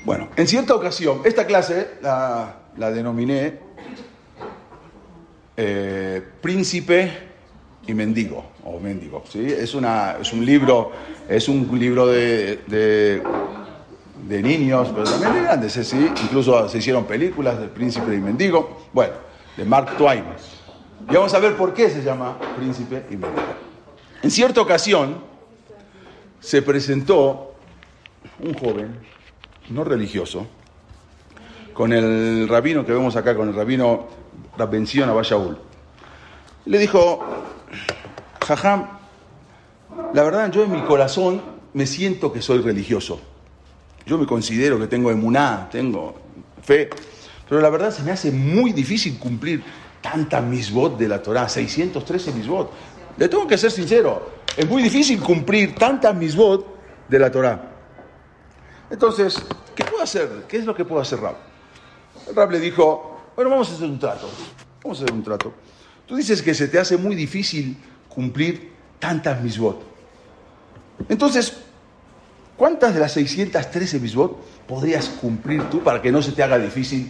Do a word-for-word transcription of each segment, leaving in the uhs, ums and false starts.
Bueno, en cierta ocasión, esta clase la, la denominé eh, Príncipe y Mendigo, o Mendigo, ¿sí? Es, una, es un libro, es un libro de, de, de niños, pero también de grandes, ¿sí? Incluso se hicieron películas de Príncipe y Mendigo, bueno, de Mark Twain. Y vamos a ver por qué se llama Príncipe y Mendigo. En cierta ocasión se presentó un joven no religioso con el rabino que vemos acá, con el rabino Rabben Zion Abba Shaul. Le dijo: Jajam, la verdad yo en mi corazón me siento que soy religioso. Yo me considero que tengo emuná, tengo fe, pero la verdad se me hace muy difícil cumplir tantas misbot de la Torah, seiscientos trece misbot. Le tengo que ser sincero, es muy difícil cumplir tantas misbot de la Torah. Entonces, ¿qué puedo hacer? ¿Qué es lo que puedo hacer, Rab? El Rab le dijo: bueno, vamos a hacer un trato. Vamos a hacer un trato. Tú dices que se te hace muy difícil cumplir tantas misbot. Entonces, ¿cuántas de las seiscientos trece misbot podrías cumplir tú para que no se te haga difícil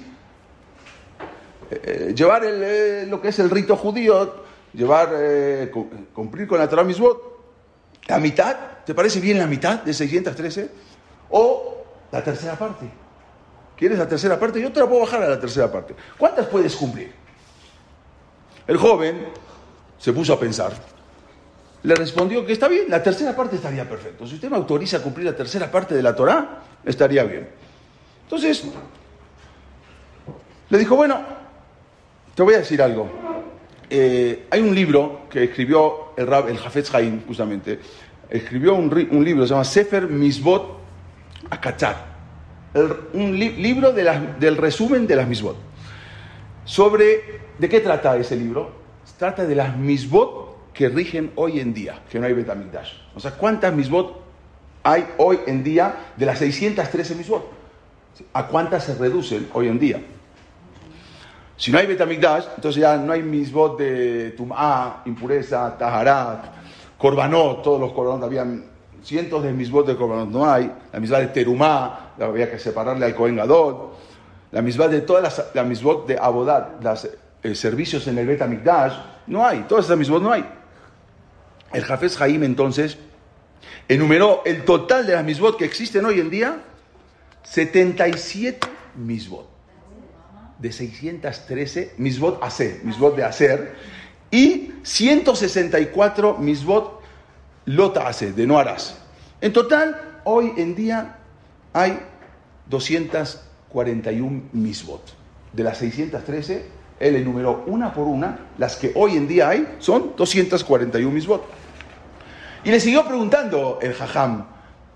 eh, llevar el, eh, lo que es el rito judío, llevar, eh, cumplir con la Torah misbot? ¿La mitad? ¿Te parece bien la mitad de seiscientos trece? ¿O la tercera parte? ¿Quieres la tercera parte? Yo te la puedo bajar a la tercera parte. ¿Cuántas puedes cumplir? El joven se puso a pensar. Le respondió que está bien, la tercera parte estaría perfecto. Si usted me autoriza a cumplir la tercera parte de la Torah, estaría bien. Entonces, le dijo: bueno, te voy a decir algo. Eh, hay un libro que escribió el Rab, el Hafetz Haim, justamente. Escribió un, un libro, se llama Sefer Misbot Akatzar. El, un li, libro de las, del resumen de las misbot. Sobre, ¿de qué trata ese libro? Trata de las misbot que rigen hoy en día, que no hay Bet HaMikdash. O sea, ¿cuántas misbot hay hoy en día de las seiscientos trece misbot? ¿A cuántas se reducen hoy en día? Si no hay Bet HaMikdash, entonces ya no hay misbot de Tum'ah, impureza, Taharat, Korbanot, todos los Korbanot, habían cientos de misbot de Korbanot, no hay. La misbah de Terumá, había que separarle al Kohen Gadol. La misbah de todas las la misbot de Abodat, los eh, servicios en el Bet HaMikdash, no hay. Todas esas misbot no hay. El Hafez Haim entonces enumeró el total de las misbot que existen hoy en día, setenta y siete misbot. De seiscientos trece misbot hacer, misbot de hacer, y ciento sesenta y cuatro misbot lota hacer, de no harás. En total, hoy en día hay doscientos cuarenta y uno misbot. De las seiscientos trece, él enumeró una por una, las que hoy en día hay son doscientos cuarenta y uno misbot. Y le siguió preguntando el Jajam,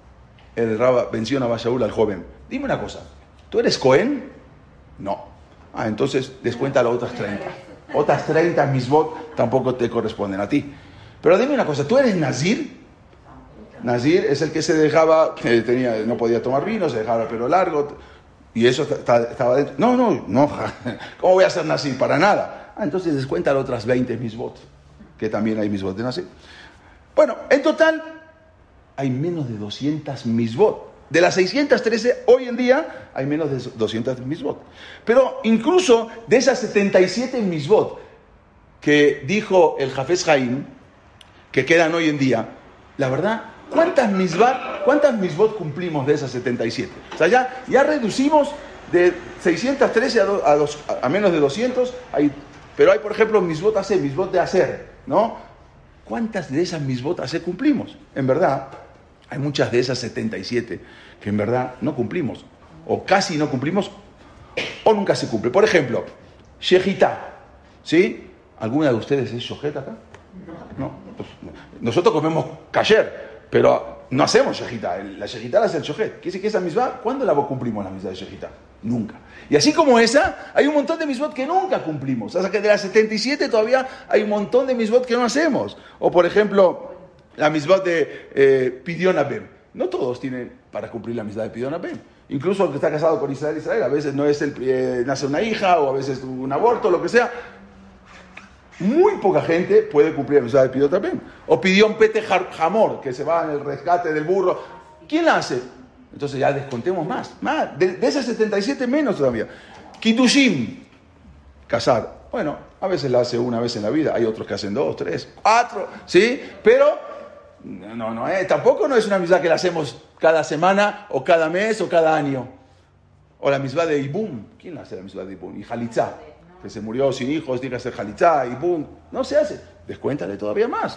el Rabba Ben Zion Abba Shaul, al joven: dime una cosa, ¿tú eres Cohen? No. Ah, entonces descuenta las otras treinta. Otras treinta misbot tampoco te corresponden a ti. Pero dime una cosa, ¿tú eres Nazir? Nazir es el que se dejaba, que tenía, no podía tomar vino, se dejaba el pelo largo, y eso estaba dentro. No, no, no, ¿cómo voy a ser Nazir? Para nada. Ah, entonces descuenta las otras veinte misbot, que también hay misbot de Nazir. Bueno, en total hay menos de doscientas misbot. De las seiscientos trece, hoy en día hay menos de doscientas misbot. Pero incluso de esas setenta y siete misbot que dijo el Hafez Haim, que quedan hoy en día, la verdad, ¿cuántas misbot, cuántas misbot cumplimos de esas setenta y siete? O sea, ya, ya reducimos de seiscientos trece a, do, a, dos, a menos de doscientos, hay, pero hay, por ejemplo, misbot hacer, misbot de hacer, ¿no? ¿Cuántas de esas misbot hacer cumplimos? En verdad, hay muchas de esas setenta y siete que en verdad no cumplimos, o casi no cumplimos, o nunca se cumple. Por ejemplo, Shejitá, ¿sí? ¿Alguna de ustedes es Shohet acá? No. Pues, nosotros comemos kasher, pero no hacemos Shejitá. La Shejitá la hace el Shohet. ¿Qué dice que esa misma? ¿Cuándo la cumplimos la misma de Shejitá? Nunca. Y así como esa, hay un montón de misbot que nunca cumplimos. O sea que de las setenta y siete todavía hay un montón de misbot que no hacemos. O por ejemplo, la misbot de eh, Pidyon Abem. No todos tienen para cumplir la misbah de Pidyon Abem. Incluso el que está casado con Israel, Israel, a veces no es el, eh, nace una hija, o a veces un aborto, lo que sea. Muy poca gente puede cumplir la misbah de Pidyon Abem. O Pidyon Pete Hamor, que se va en el rescate del burro. ¿Quién la hace? Entonces ya descontemos más. más. De, de esas setenta y siete menos todavía. Kiddushim, casar. Bueno, a veces la hace una vez en la vida. Hay otros que hacen dos, tres, cuatro. ¿Sí? Pero no, no, eh, tampoco no es una mitzvah que la hacemos cada semana o cada mes o cada año. O la mitzvah de Ibum. ¿Quién hace la mitzvah de Ibum? Y Jalitzá, que se murió sin hijos, tiene que hacer Jalitzá, Ibum. No se hace. Descuéntale todavía más.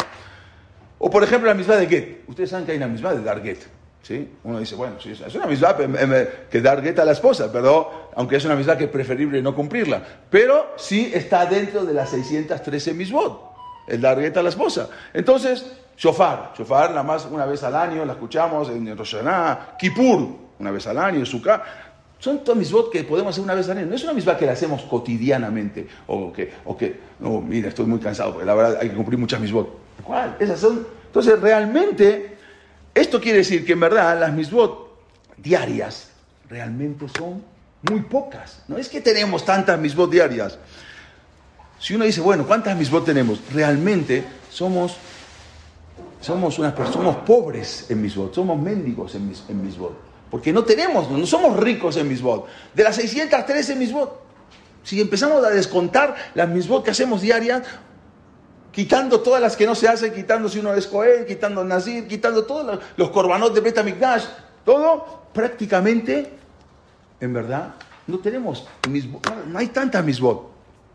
O por ejemplo la mitzvah de Get. Ustedes saben que hay una mitzvah de dar Get. ¿Sí? Uno dice, bueno, sí, es una mitzvah que dar Get a la esposa, pero aunque es una mitzvah que es preferible no cumplirla. Pero sí está dentro de las seiscientas trece mitzvot, el dar Get a la esposa. Entonces, shofar. Shofar nada más una vez al año, la escuchamos en Rosh Hashanah. Kippur, una vez al año, Sukkah. Son todas mitzvot que podemos hacer una vez al año. No es una mitzvah que la hacemos cotidianamente. O que, o que no, mira, estoy muy cansado, porque la verdad hay que cumplir muchas mitzvot. ¿Cuál? Esas son. Entonces, realmente, esto quiere decir que en verdad las mitzvot diarias realmente son muy pocas. No es que tenemos tantas mitzvot diarias. Si uno dice, bueno, ¿cuántas mitzvot tenemos? Realmente somos, somos unas personas, somos pobres en mitzvot, somos mendigos en, en mitzvot. Porque no tenemos, no somos ricos en mitzvot. De las seiscientas trece mitzvot, si empezamos a descontar las mitzvot que hacemos diarias, quitando todas las que no se hacen, quitando si uno es Cohen, quitando Nazir, quitando todos los, los korbanot de Bet HaMikdash, todo, prácticamente, en verdad, no tenemos mitzvot, no hay tantas mitzvot.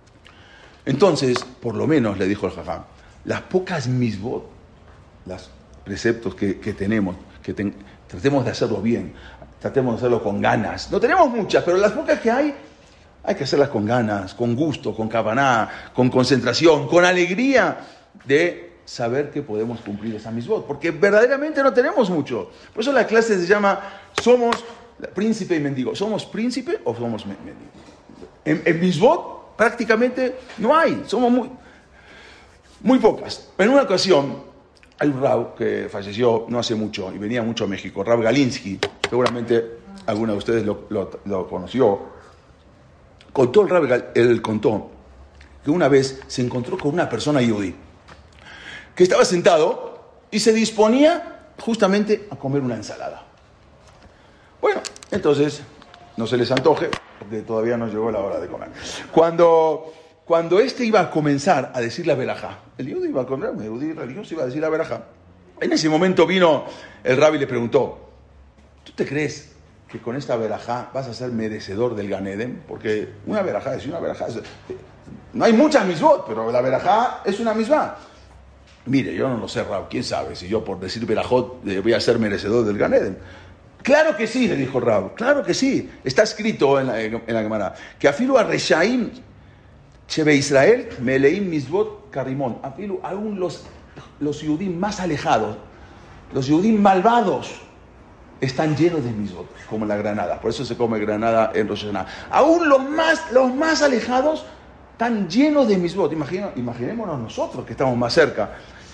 Entonces, por lo menos, le dijo el Jajam, las pocas mitzvot, los preceptos que, que tenemos, que ten, tratemos de hacerlo bien, tratemos de hacerlo con ganas. No tenemos muchas, pero las pocas que hay, hay que hacerlas con ganas, con gusto, con kavaná, con concentración, con alegría de saber que podemos cumplir esa mitzvot, porque verdaderamente no tenemos mucho. Por eso la clase se llama ¿somos príncipe y mendigo? ¿Somos príncipe o somos mendigo? En, en mitzvot prácticamente no hay, somos muy, muy pocas. En una ocasión hay un rab que falleció no hace mucho y venía mucho a México, Rab Galinsky, seguramente alguno de ustedes lo, lo, lo conoció. Contó el Rab, él contó que una vez se encontró con una persona yudí que estaba sentado y se disponía justamente a comer una ensalada. Bueno, entonces no se les antoje porque todavía no llegó la hora de comer. Cuando, cuando este iba a comenzar a decir la verajá, el yudí iba a comer, el yudí religioso iba a decir la verajá. En ese momento vino el Rabbi y le preguntó, ¿tú te crees que con esta verajá vas a ser merecedor del Gan Eden? Porque una verajá es una verajá. Es, no hay muchas mitzvot, pero la verajá es una mitzvah. Mire, yo no lo sé, Rab, quién sabe si yo por decir verajot voy a ser merecedor del Gan Eden. Claro que sí, le dijo Rab, claro que sí. Está escrito en la, en la Gemara que afilu a Reshaim Shebe Israel meleim mitzvot karimón. Afilu aún los, los yudim más alejados, los yudim malvados, están llenos de mitzvot, como la granada. Por eso se come granada en Rosh Hashanah. Aún los más, los más alejados están llenos de mitzvot. Imagino, imaginémonos nosotros que estamos más cerca.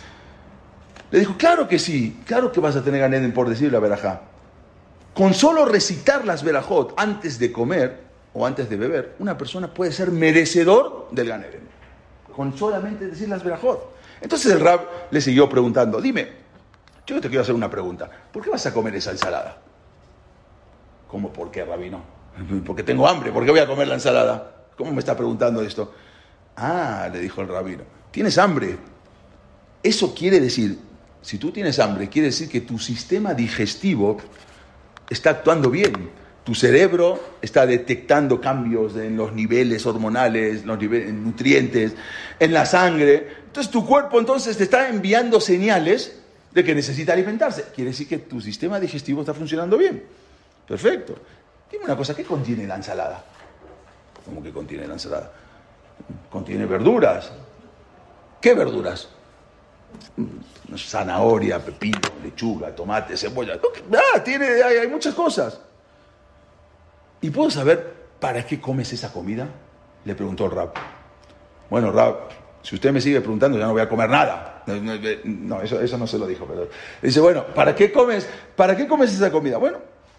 Le dijo, claro que sí, claro que vas a tener Gan Eden por decir la verajá. Con solo recitar las verajot antes de comer o antes de beber, una persona puede ser merecedor del Gan Eden. Con solamente decir las verajot. Entonces el Rab le siguió preguntando, dime, yo te quiero hacer una pregunta. ¿Por qué vas a comer esa ensalada? ¿Cómo por qué, rabino? Porque tengo hambre. ¿Por qué voy a comer la ensalada? ¿Cómo me está preguntando esto? Ah, le dijo el rabino, ¿tienes hambre? Eso quiere decir, si tú tienes hambre, quiere decir que tu sistema digestivo está actuando bien. Tu cerebro está detectando cambios en los niveles hormonales, los niveles, en nutrientes, en la sangre. Entonces tu cuerpo entonces te está enviando señales de que necesita alimentarse. Quiere decir que tu sistema digestivo está funcionando bien. Perfecto. Dime una cosa, ¿qué contiene la ensalada? ¿Cómo que contiene la ensalada? Contiene verduras. ¿Qué verduras? Zanahoria, pepino, lechuga, tomate, cebolla. Ah, tiene, hay, hay muchas cosas. ¿Y puedo saber para qué comes esa comida? Le preguntó el Rab. Bueno, Rab, si usted me sigue preguntando, ya no voy a comer nada. No, eso, eso no se lo dijo, pero dice, bueno, ¿para qué comes, para qué comes esa comida? Bueno,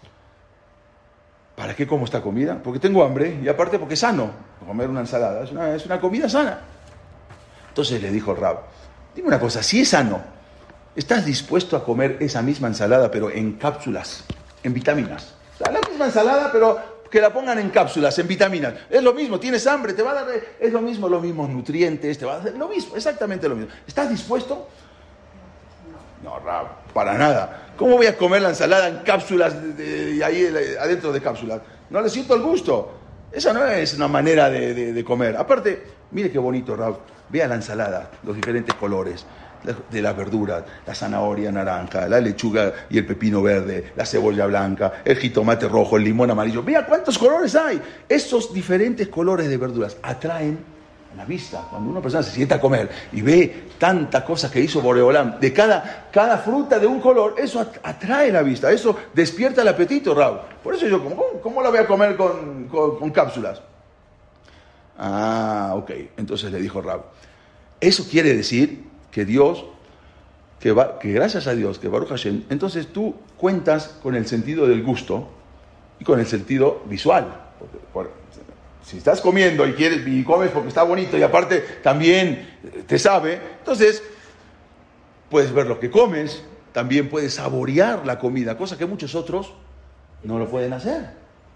¿para qué como esta comida? Porque tengo hambre y aparte porque es sano. Comer una ensalada es una, es una comida sana. Entonces le dijo el Rab, dime una cosa, si es sano, ¿estás dispuesto a comer esa misma ensalada pero en cápsulas, en vitaminas. O sea, la misma ensalada, pero que la pongan en cápsulas, en vitaminas. Es lo mismo, tienes hambre, te va a dar, es lo mismo, los mismos nutrientes, te va a dar lo mismo, exactamente lo mismo. ¿Estás dispuesto? No, Rab, para nada. ¿Cómo voy a comer la ensalada en cápsulas, de, de, de ahí adentro de cápsulas? No le siento el gusto. Esa no es una manera de, de, de comer. Aparte, mire qué bonito, Rab. Vea la ensalada, los diferentes colores de las verduras, la zanahoria naranja, la lechuga y el pepino verde, la cebolla blanca, el jitomate rojo, el limón amarillo. Vea cuántos colores hay. Esos diferentes colores de verduras atraen la vista. Cuando una persona se sienta a comer y ve tantas cosas que hizo Boreolam, de cada, cada fruta de un color, eso atrae la vista, eso despierta el apetito, Raúl. Por eso yo, ¿cómo, cómo la voy a comer con, con, con cápsulas? Ah, ok. Entonces le dijo Raúl, eso quiere decir que Dios, que, va, que gracias a Dios, que Baruch Hashem, entonces tú cuentas con el sentido del gusto y con el sentido visual. Porque, por, si estás comiendo y quieres y comes porque está bonito y aparte también te sabe, entonces puedes ver lo que comes, también puedes saborear la comida, cosa que muchos otros no lo pueden hacer.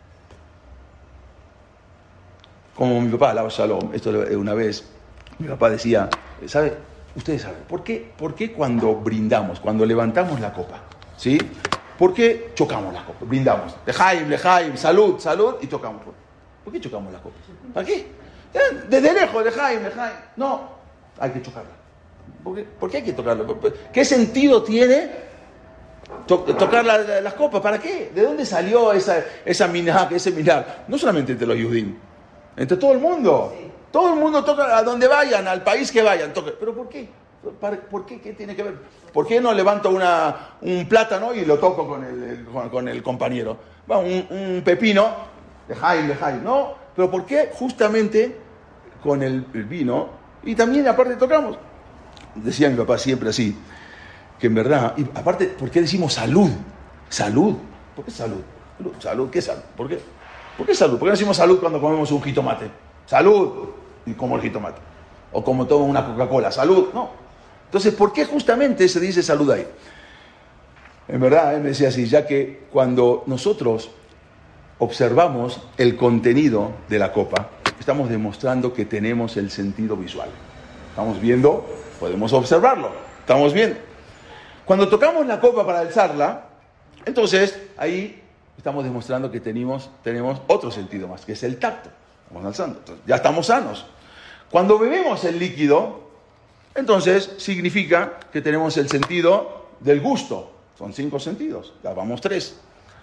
Como mi papá, Alaba Shalom, esto una vez, mi papá decía, ¿sabe? Ustedes saben, ¿por qué, ¿por qué cuando brindamos, cuando levantamos la copa, ¿sí? ¿Por qué chocamos la copa? Brindamos, lejaim, lejaim, salud, salud, y chocamos. ¿Por qué chocamos la copa? ¿Para qué? Desde lejos, lejaim, lejaim. No, hay que chocarla. ¿Por qué, ¿Por qué hay que tocarla? ¿Qué sentido tiene to- tocar la, las copas? ¿Para qué? ¿De dónde salió esa, esa minhag, ese minhag? No solamente entre los Yudim, entre todo el mundo. Todo el mundo toca a donde vayan, al país que vayan, toca. ¿Pero por qué? ¿Por qué? ¿Qué tiene que ver? ¿Por qué no levanto una, un plátano y lo toco con el, con, con el compañero? Va, un, un pepino, lejaim, lejaim, ¿no? Pero ¿por qué justamente con el, el vino? Y también aparte tocamos. Decía mi papá siempre así, que en verdad, y aparte, ¿por qué decimos salud? Salud. ¿Por qué salud? Salud, salud. ¿Qué salud? ¿Por qué? ¿Por qué salud? ¿Por qué no decimos salud cuando comemos un jitomate? Salud. Y como el jitomate. O como tomo una Coca-Cola. Salud. No. Entonces, ¿por qué justamente se dice salud ahí? En verdad, él me decía así, ya que cuando nosotros observamos el contenido de la copa, estamos demostrando que tenemos el sentido visual. Estamos viendo, podemos observarlo. Estamos viendo. Cuando tocamos la copa para alzarla, entonces ahí estamos demostrando que tenemos, tenemos otro sentido más, que es el tacto. Estamos alzando. Entonces, ya estamos sanos. Cuando bebemos el líquido, entonces significa que tenemos el sentido del gusto. Son cinco sentidos. Ya vamos tres.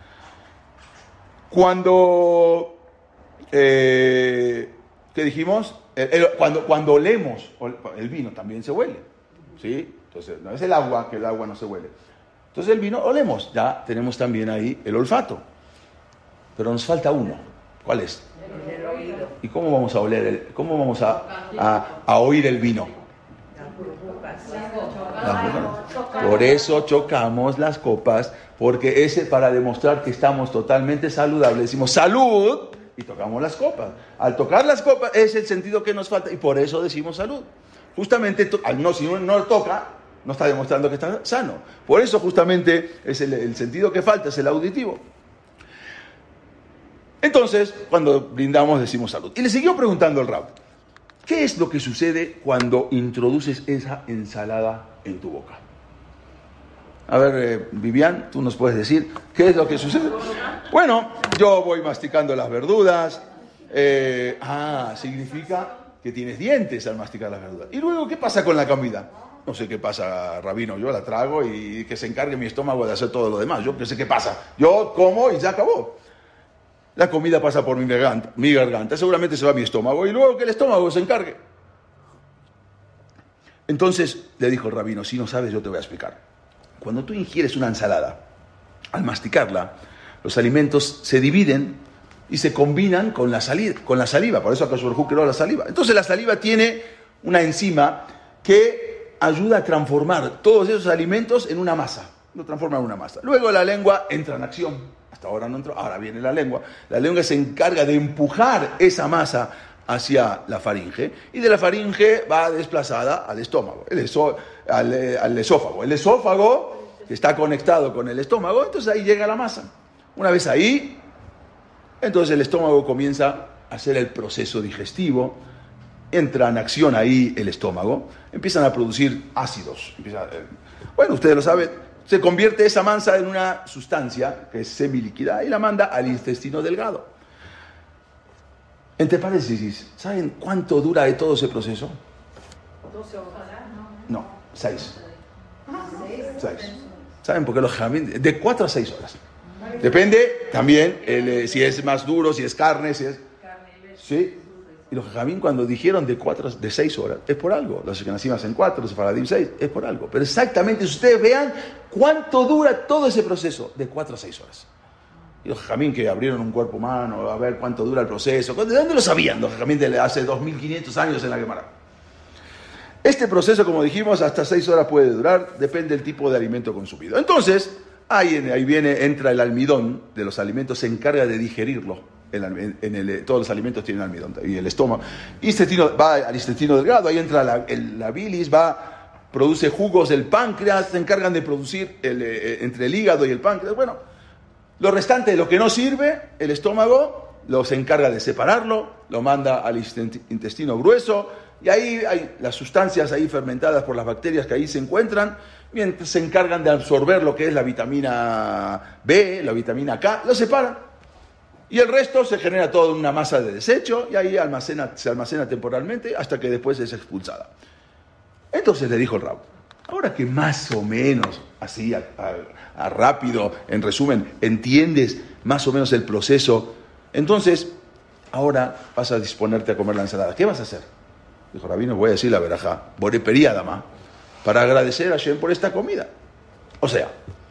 Cuando, eh, ¿qué dijimos? El, el, cuando, cuando olemos, el vino también se huele. ¿Sí? Entonces, no es el agua, que el agua no se huele. Entonces el vino olemos. Ya tenemos también ahí el olfato. Pero nos falta uno. ¿Cuál es? El oído. ¿Y cómo vamos a oler el, cómo vamos a, a, a oír el vino? Por eso chocamos las copas, porque ese para demostrar que estamos totalmente saludables, decimos salud y tocamos las copas. Al tocar las copas es el sentido que nos falta y por eso decimos salud. Justamente, al no, si uno no lo toca, no está demostrando que está sano. Por eso justamente es el, el sentido que falta, es el auditivo. Entonces, cuando brindamos decimos salud. Y le siguió preguntando el Rab, ¿qué es lo que sucede cuando introduces esa ensalada en tu boca? A ver, eh, Vivian, tú nos puedes decir, ¿qué es lo que sucede? Bueno, yo voy masticando las verduras. Eh, ah, significa que tienes dientes al masticar las verduras. Y luego, ¿qué pasa con la comida? No sé qué pasa, Rabino, yo la trago y que se encargue mi estómago de hacer todo lo demás. Yo qué sé qué pasa. Yo como y ya acabó. La comida pasa por mi garganta, mi garganta, seguramente se va a mi estómago y luego que el estómago se encargue. Entonces le dijo el rabino, si no sabes yo te voy a explicar. Cuando tú ingieres una ensalada, al masticarla, los alimentos se dividen y se combinan con la saliva, con la saliva. Por eso Akadosh Baruj Hu creó la saliva. Entonces la saliva tiene una enzima que ayuda a transformar todos esos alimentos en una masa. Lo transforma en una masa. Luego la lengua entra en acción. Hasta ahora no entró, ahora viene la lengua. La lengua se encarga de empujar esa masa hacia la faringe y de la faringe va desplazada al estómago, el eso, al, al esófago. El esófago está conectado con el estómago, entonces ahí llega la masa. Una vez ahí, entonces el estómago comienza a hacer el proceso digestivo, entra en acción ahí el estómago, empiezan a producir ácidos. Empieza, eh, bueno, ustedes lo saben, se convierte esa masa en una sustancia que es semilíquida y la manda al intestino delgado. Entre paréntesis, ¿saben cuánto dura de todo ese proceso? doce horas. No, seis. Seis. ¿Saben por qué los jamín? De cuatro a seis horas. Depende también el, eh, si es más duro, si es carne, si es... ¿Sí? Y los jamín cuando dijeron de cuatro, de seis horas, es por algo. Los que nacimos en cuatro, los faradim seis, es por algo. Pero exactamente, si ustedes vean cuánto dura todo ese proceso, de cuatro a seis horas. Y los jamín que abrieron un cuerpo humano, a ver cuánto dura el proceso. ¿De dónde lo sabían los jamín de hace dos mil quinientos años en la Gemara? Este proceso, como dijimos, hasta seis horas puede durar, depende del tipo de alimento consumido. Entonces, ahí, ahí viene, entra el almidón de los alimentos, se encarga de digerirlo. En, en el, todos los alimentos tienen almidón y el estómago. Intestino, va al intestino delgado, ahí entra la, el, la bilis, va, produce jugos del páncreas, se encargan de producir el, eh, entre el hígado y el páncreas. Bueno, lo restante de lo que no sirve, el estómago lo se encarga de separarlo, lo manda al intestino grueso y ahí hay las sustancias ahí fermentadas por las bacterias que ahí se encuentran, mientras se encargan de absorber lo que es la vitamina B, la vitamina K, lo separan. Y el resto se genera todo en una masa de desecho y ahí almacena, se almacena temporalmente hasta que después es expulsada. Entonces le dijo el Rab, ahora que más o menos, así a, a, a rápido, en resumen, entiendes más o menos el proceso, entonces ahora vas a disponerte a comer la ensalada. ¿Qué vas a hacer? Dijo Rabino, voy a decir la verajá, Boreperi Adama, para agradecer a Hashem por esta comida. O sea,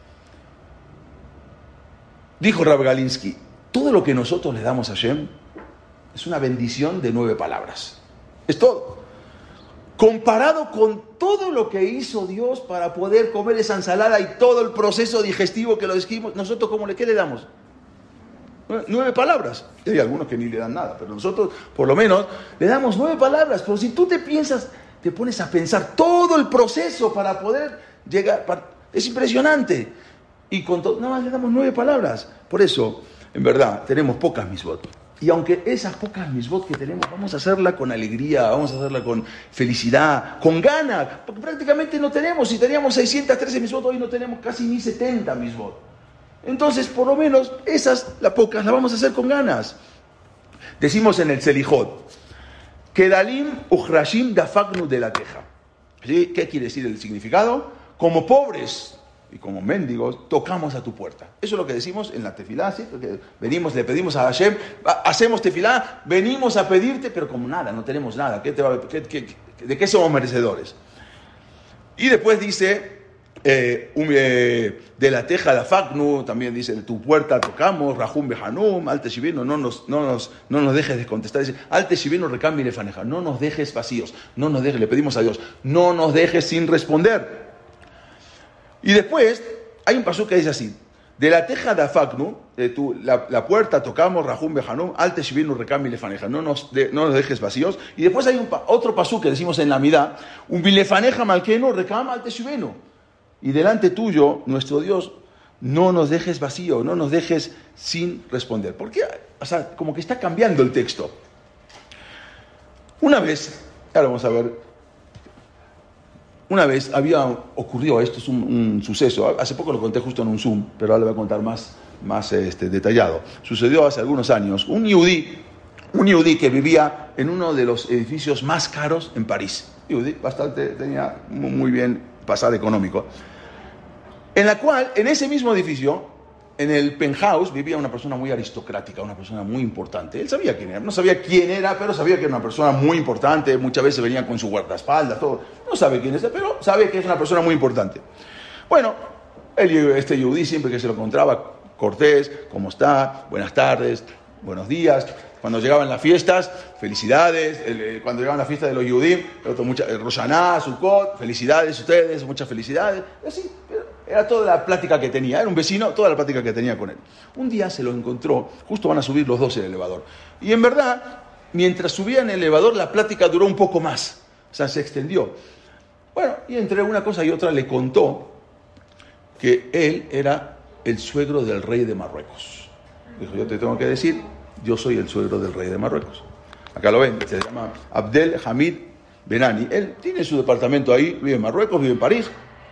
dijo Rab Galinsky, todo lo que nosotros le damos a Hashem es una bendición de nueve palabras. Es todo. Comparado con todo lo que hizo Dios para poder comer esa ensalada y todo el proceso digestivo que lo describimos, nosotros ¿cómo le, qué le damos? Nueve palabras. Y hay algunos que ni le dan nada, pero nosotros por lo menos le damos nueve palabras. Pero si tú te piensas, te pones a pensar todo el proceso para poder llegar, para, es impresionante. Y con todo, nada más le damos nueve palabras. Por eso, en verdad, tenemos pocas misbot. Y aunque esas pocas misbot que tenemos, vamos a hacerla con alegría, vamos a hacerla con felicidad, con ganas, porque prácticamente no tenemos. Si teníamos seiscientas trece misbot, hoy no tenemos casi ni setenta misbot. Entonces, por lo menos, esas, las pocas, las vamos a hacer con ganas. Decimos en el Selijot, Kedalim Uchrashim Dafagnu de la teja. ¿Sí? ¿Qué quiere decir el significado? Como pobres y como mendigos, tocamos a tu puerta. Eso es lo que decimos en la tefilá, ¿sí? Porque venimos, le pedimos a Hashem, hacemos tefilá, venimos a pedirte, pero como nada, no tenemos nada. ¿Qué te va, qué, qué, ¿De qué somos merecedores? Y después dice, eh, um, eh, de la teja de Afagnu, también dice, de tu puerta tocamos, Rahum Behanum, Alte Shivino, no nos, no, nos, no nos dejes de contestar. Dice, Alte Shivino recambi lefaneja, no nos dejes vacíos, no nos dejes, le pedimos a Dios, no nos dejes sin responder. Y después hay un pasú que dice así, de la teja de Afagnu, de tu, la, la puerta tocamos, Rahum Behanum, Alte Shivinu recambi lefaneja, no nos, de, no nos dejes vacíos. Y después hay un, otro pasú que decimos en la Midá, un bilefaneja malqueno recama Alte Shivinu. Y delante tuyo, nuestro Dios, no nos dejes vacío, no nos dejes sin responder. ¿Por qué? O sea, como que está cambiando el texto. Una vez, ahora vamos a ver, una vez había ocurrido, esto es un, un suceso, hace poco lo conté justo en un Zoom, pero ahora lo voy a contar más, más este, detallado. Sucedió hace algunos años, un yudí, un yudí que vivía en uno de los edificios más caros en París. Yudí, bastante, tenía muy bien pasar económico. En la cual, en ese mismo edificio, en el penthouse, vivía una persona muy aristocrática, una persona muy importante. Él sabía quién era, no sabía quién era, pero sabía que era una persona muy importante. Muchas veces venía con su guardaespaldas, todo. No sabe quién es, pero sabe que es una persona muy importante. Bueno, él, este yudí, siempre que se lo encontraba, cortés, ¿cómo está? Buenas tardes, buenos días. Cuando llegaban las fiestas, felicidades. El, cuando llegaban las fiestas de los Yudim, Rosh Hashanah, Sukkot, felicidades ustedes, muchas felicidades. Así, era toda la plática que tenía. Era un vecino, toda la plática que tenía con él. Un día se lo encontró, justo van a subir los dos en el elevador. Y en verdad, mientras subían en el elevador, la plática duró un poco más. O sea, se extendió. Bueno, y entre una cosa y otra le contó que él era el suegro del rey de Marruecos. Dijo, yo te tengo que decir, yo soy el suegro del rey de Marruecos. Acá lo ven, se llama Abdel Hamid Benani. Él tiene su departamento ahí, vive en Marruecos, vive en París.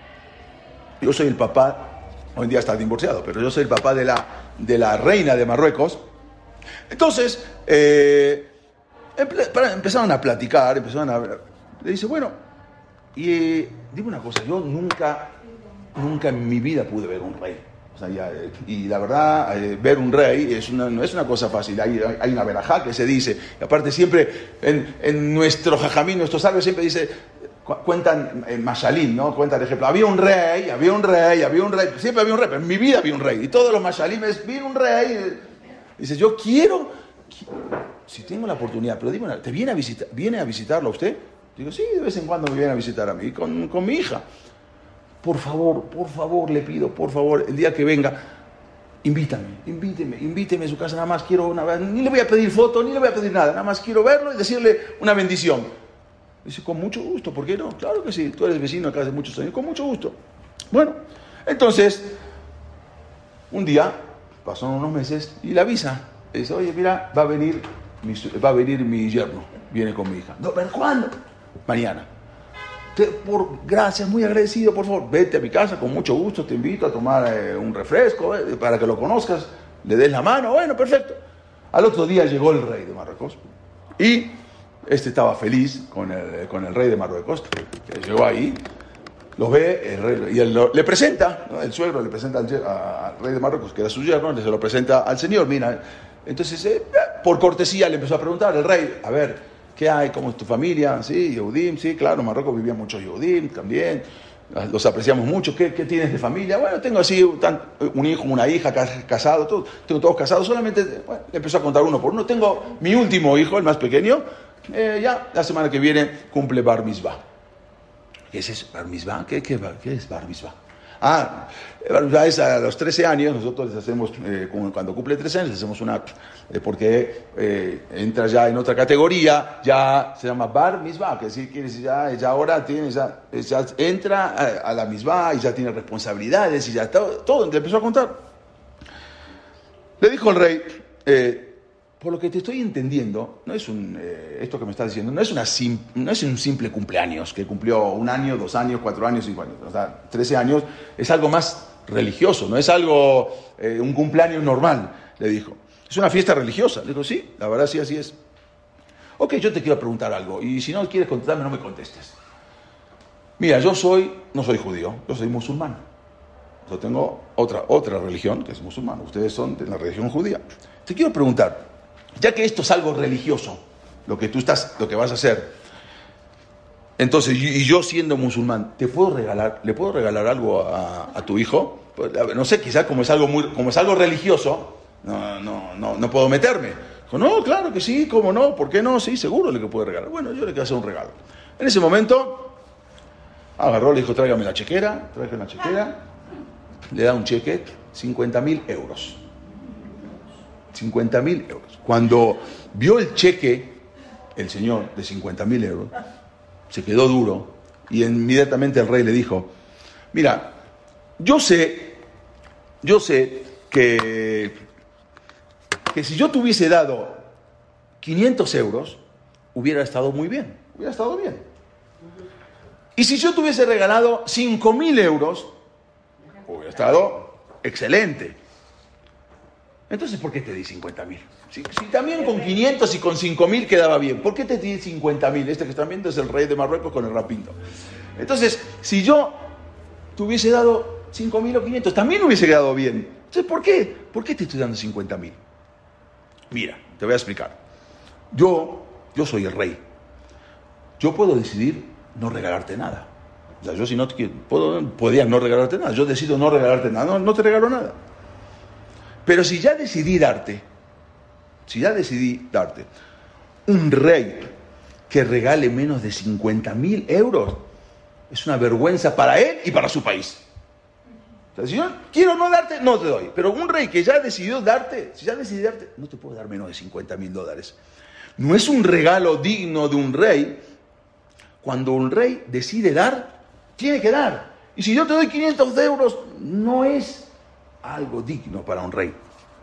Yo soy el papá, hoy en día está divorciado, pero yo soy el papá de la, de la reina de Marruecos. Entonces, eh, empezaron a platicar, empezaron a... Le dice, bueno, y eh, dime una cosa, yo nunca, nunca en mi vida pude ver un rey. O sea, ya, y la verdad, eh, ver un rey es una, no es una cosa fácil. Hay, hay una verajá que se dice. Y aparte siempre, en, en nuestro jajamín, nuestros sabios siempre dice, cu- cuentan en Mashalim, ¿no? Cuentan, por ejemplo, había un rey, había un rey, había un rey. Siempre había un rey, pero en mi vida había un rey. Y todos los Mashalim es, viene un rey. Dice, yo quiero, quiero, si tengo la oportunidad, pero dime, ¿te viene a visitar, viene a visitarlo usted? Digo, sí, de vez en cuando me viene a visitar a mí, con, con mi hija. Por favor, por favor, le pido, por favor, el día que venga, invítame, invíteme, invíteme a su casa, nada más quiero una vez, ni le voy a pedir foto, ni le voy a pedir nada, nada más quiero verlo y decirle una bendición. Dice, con mucho gusto, ¿por qué no? Claro que sí, tú eres vecino acá hace muchos años, con mucho gusto. Bueno, entonces, un día, pasaron unos meses, y le avisa, dice, oye, mira, va a venir mi, va a venir mi yerno, viene con mi hija. No, ¿pero cuándo? Mañana. Te, por, gracias, muy agradecido, por favor, vete a mi casa, con mucho gusto, te invito a tomar eh, un refresco, eh, para que lo conozcas, le des la mano, bueno, perfecto. Al otro día llegó el rey de Marruecos, y este estaba feliz con el, con el rey de Marruecos, que llegó ahí, lo ve, el rey, y él lo, le presenta, ¿no? El suegro le presenta al, al rey de Marruecos, que era su yerno, se lo presenta al señor, mira, entonces, eh, por cortesía le empezó a preguntar el rey, a ver, ¿qué hay? ¿Cómo es tu familia? Sí, Yehudim, sí, claro, en Marruecos vivían muchos Yehudim también, los apreciamos mucho. ¿Qué, qué tienes de familia? Bueno, tengo así un hijo, una hija, casado, todo, tengo todos casados, solamente, bueno, le empezó a contar uno por uno. Tengo mi último hijo, el más pequeño, eh, ya la semana que viene cumple Bar Mitzvah. ¿Qué es eso? ¿Bar Mitzvah? ¿Qué, qué, qué es Bar Mitzvah? Ah, ya es a los trece años, nosotros les hacemos, eh, cuando cumple trece años, les hacemos una, eh, porque eh, entra ya en otra categoría, ya se llama Bar Mitzvah, que sí, quiere decir, ya, ya ahora tiene, ya, ya entra a, a la Mitzvah y ya tiene responsabilidades y ya todo, todo, le empezó a contar. Le dijo el rey, eh, por lo que te estoy entendiendo, no es un, eh, esto que me estás diciendo, no es, una sim, no es un simple cumpleaños, que cumplió un año, dos años, cuatro años, cinco años, o sea, trece años, es algo más religioso, no es algo, eh, un cumpleaños normal, le dijo. Es una fiesta religiosa. Le dijo, sí, la verdad sí, así es. Ok, yo te quiero preguntar algo, y si no quieres contestarme, no me contestes. Mira, yo soy, no soy judío, yo soy musulmán. Yo tengo otra, otra religión que es musulmán, ustedes son de la religión judía. Te quiero preguntar, ya que esto es algo religioso, lo que tú estás, lo que vas a hacer, entonces, y yo siendo musulmán, ¿te puedo regalar, le puedo regalar algo a, a tu hijo? Pues, no sé, quizás como es algo muy, como es algo religioso, no, no, no, no puedo meterme. Dijo, no, claro que sí, cómo no, ¿por qué no? Sí, seguro le que puede regalar. Bueno, yo le quiero hacer un regalo. En ese momento, agarró, le dijo, tráigame la chequera, tráigame la chequera, le da un cheque, cincuenta mil euros. cincuenta mil euros. Cuando vio el cheque, el señor, de cincuenta mil euros, se quedó duro y inmediatamente el rey le dijo, mira, yo sé, yo sé que, que si yo te hubiese dado quinientos euros, hubiera estado muy bien, hubiera estado bien. Y si yo te hubiese regalado cinco mil euros, hubiera estado excelente. Entonces, ¿por qué te di cincuenta mil? Si, si también con quinientos y con cinco mil quedaba bien, ¿por qué te di cincuenta mil? Este que están viendo es el rey de Marruecos con el rapinto. Entonces, si yo te hubiese dado cinco mil o quinientos, también hubiese quedado bien. Entonces, ¿por qué? ¿Por qué te estoy dando cincuenta mil? Mira, te voy a explicar. Yo, yo soy el rey. Yo puedo decidir no regalarte nada. O sea, yo si no te puedo, podía no regalarte nada. Yo decido no regalarte nada. No, no te regalo nada. Pero si ya decidí darte, si ya decidí darte, un rey que regale menos de cincuenta mil euros, es una vergüenza para él y para su país. O sea, si yo quiero no darte, no te doy. Pero un rey que ya decidió darte, si ya decidí darte, no te puedo dar menos de cincuenta mil dólares. No es un regalo digno de un rey. Cuando un rey decide dar, tiene que dar. Y si yo te doy quinientos euros, no es algo digno para un rey.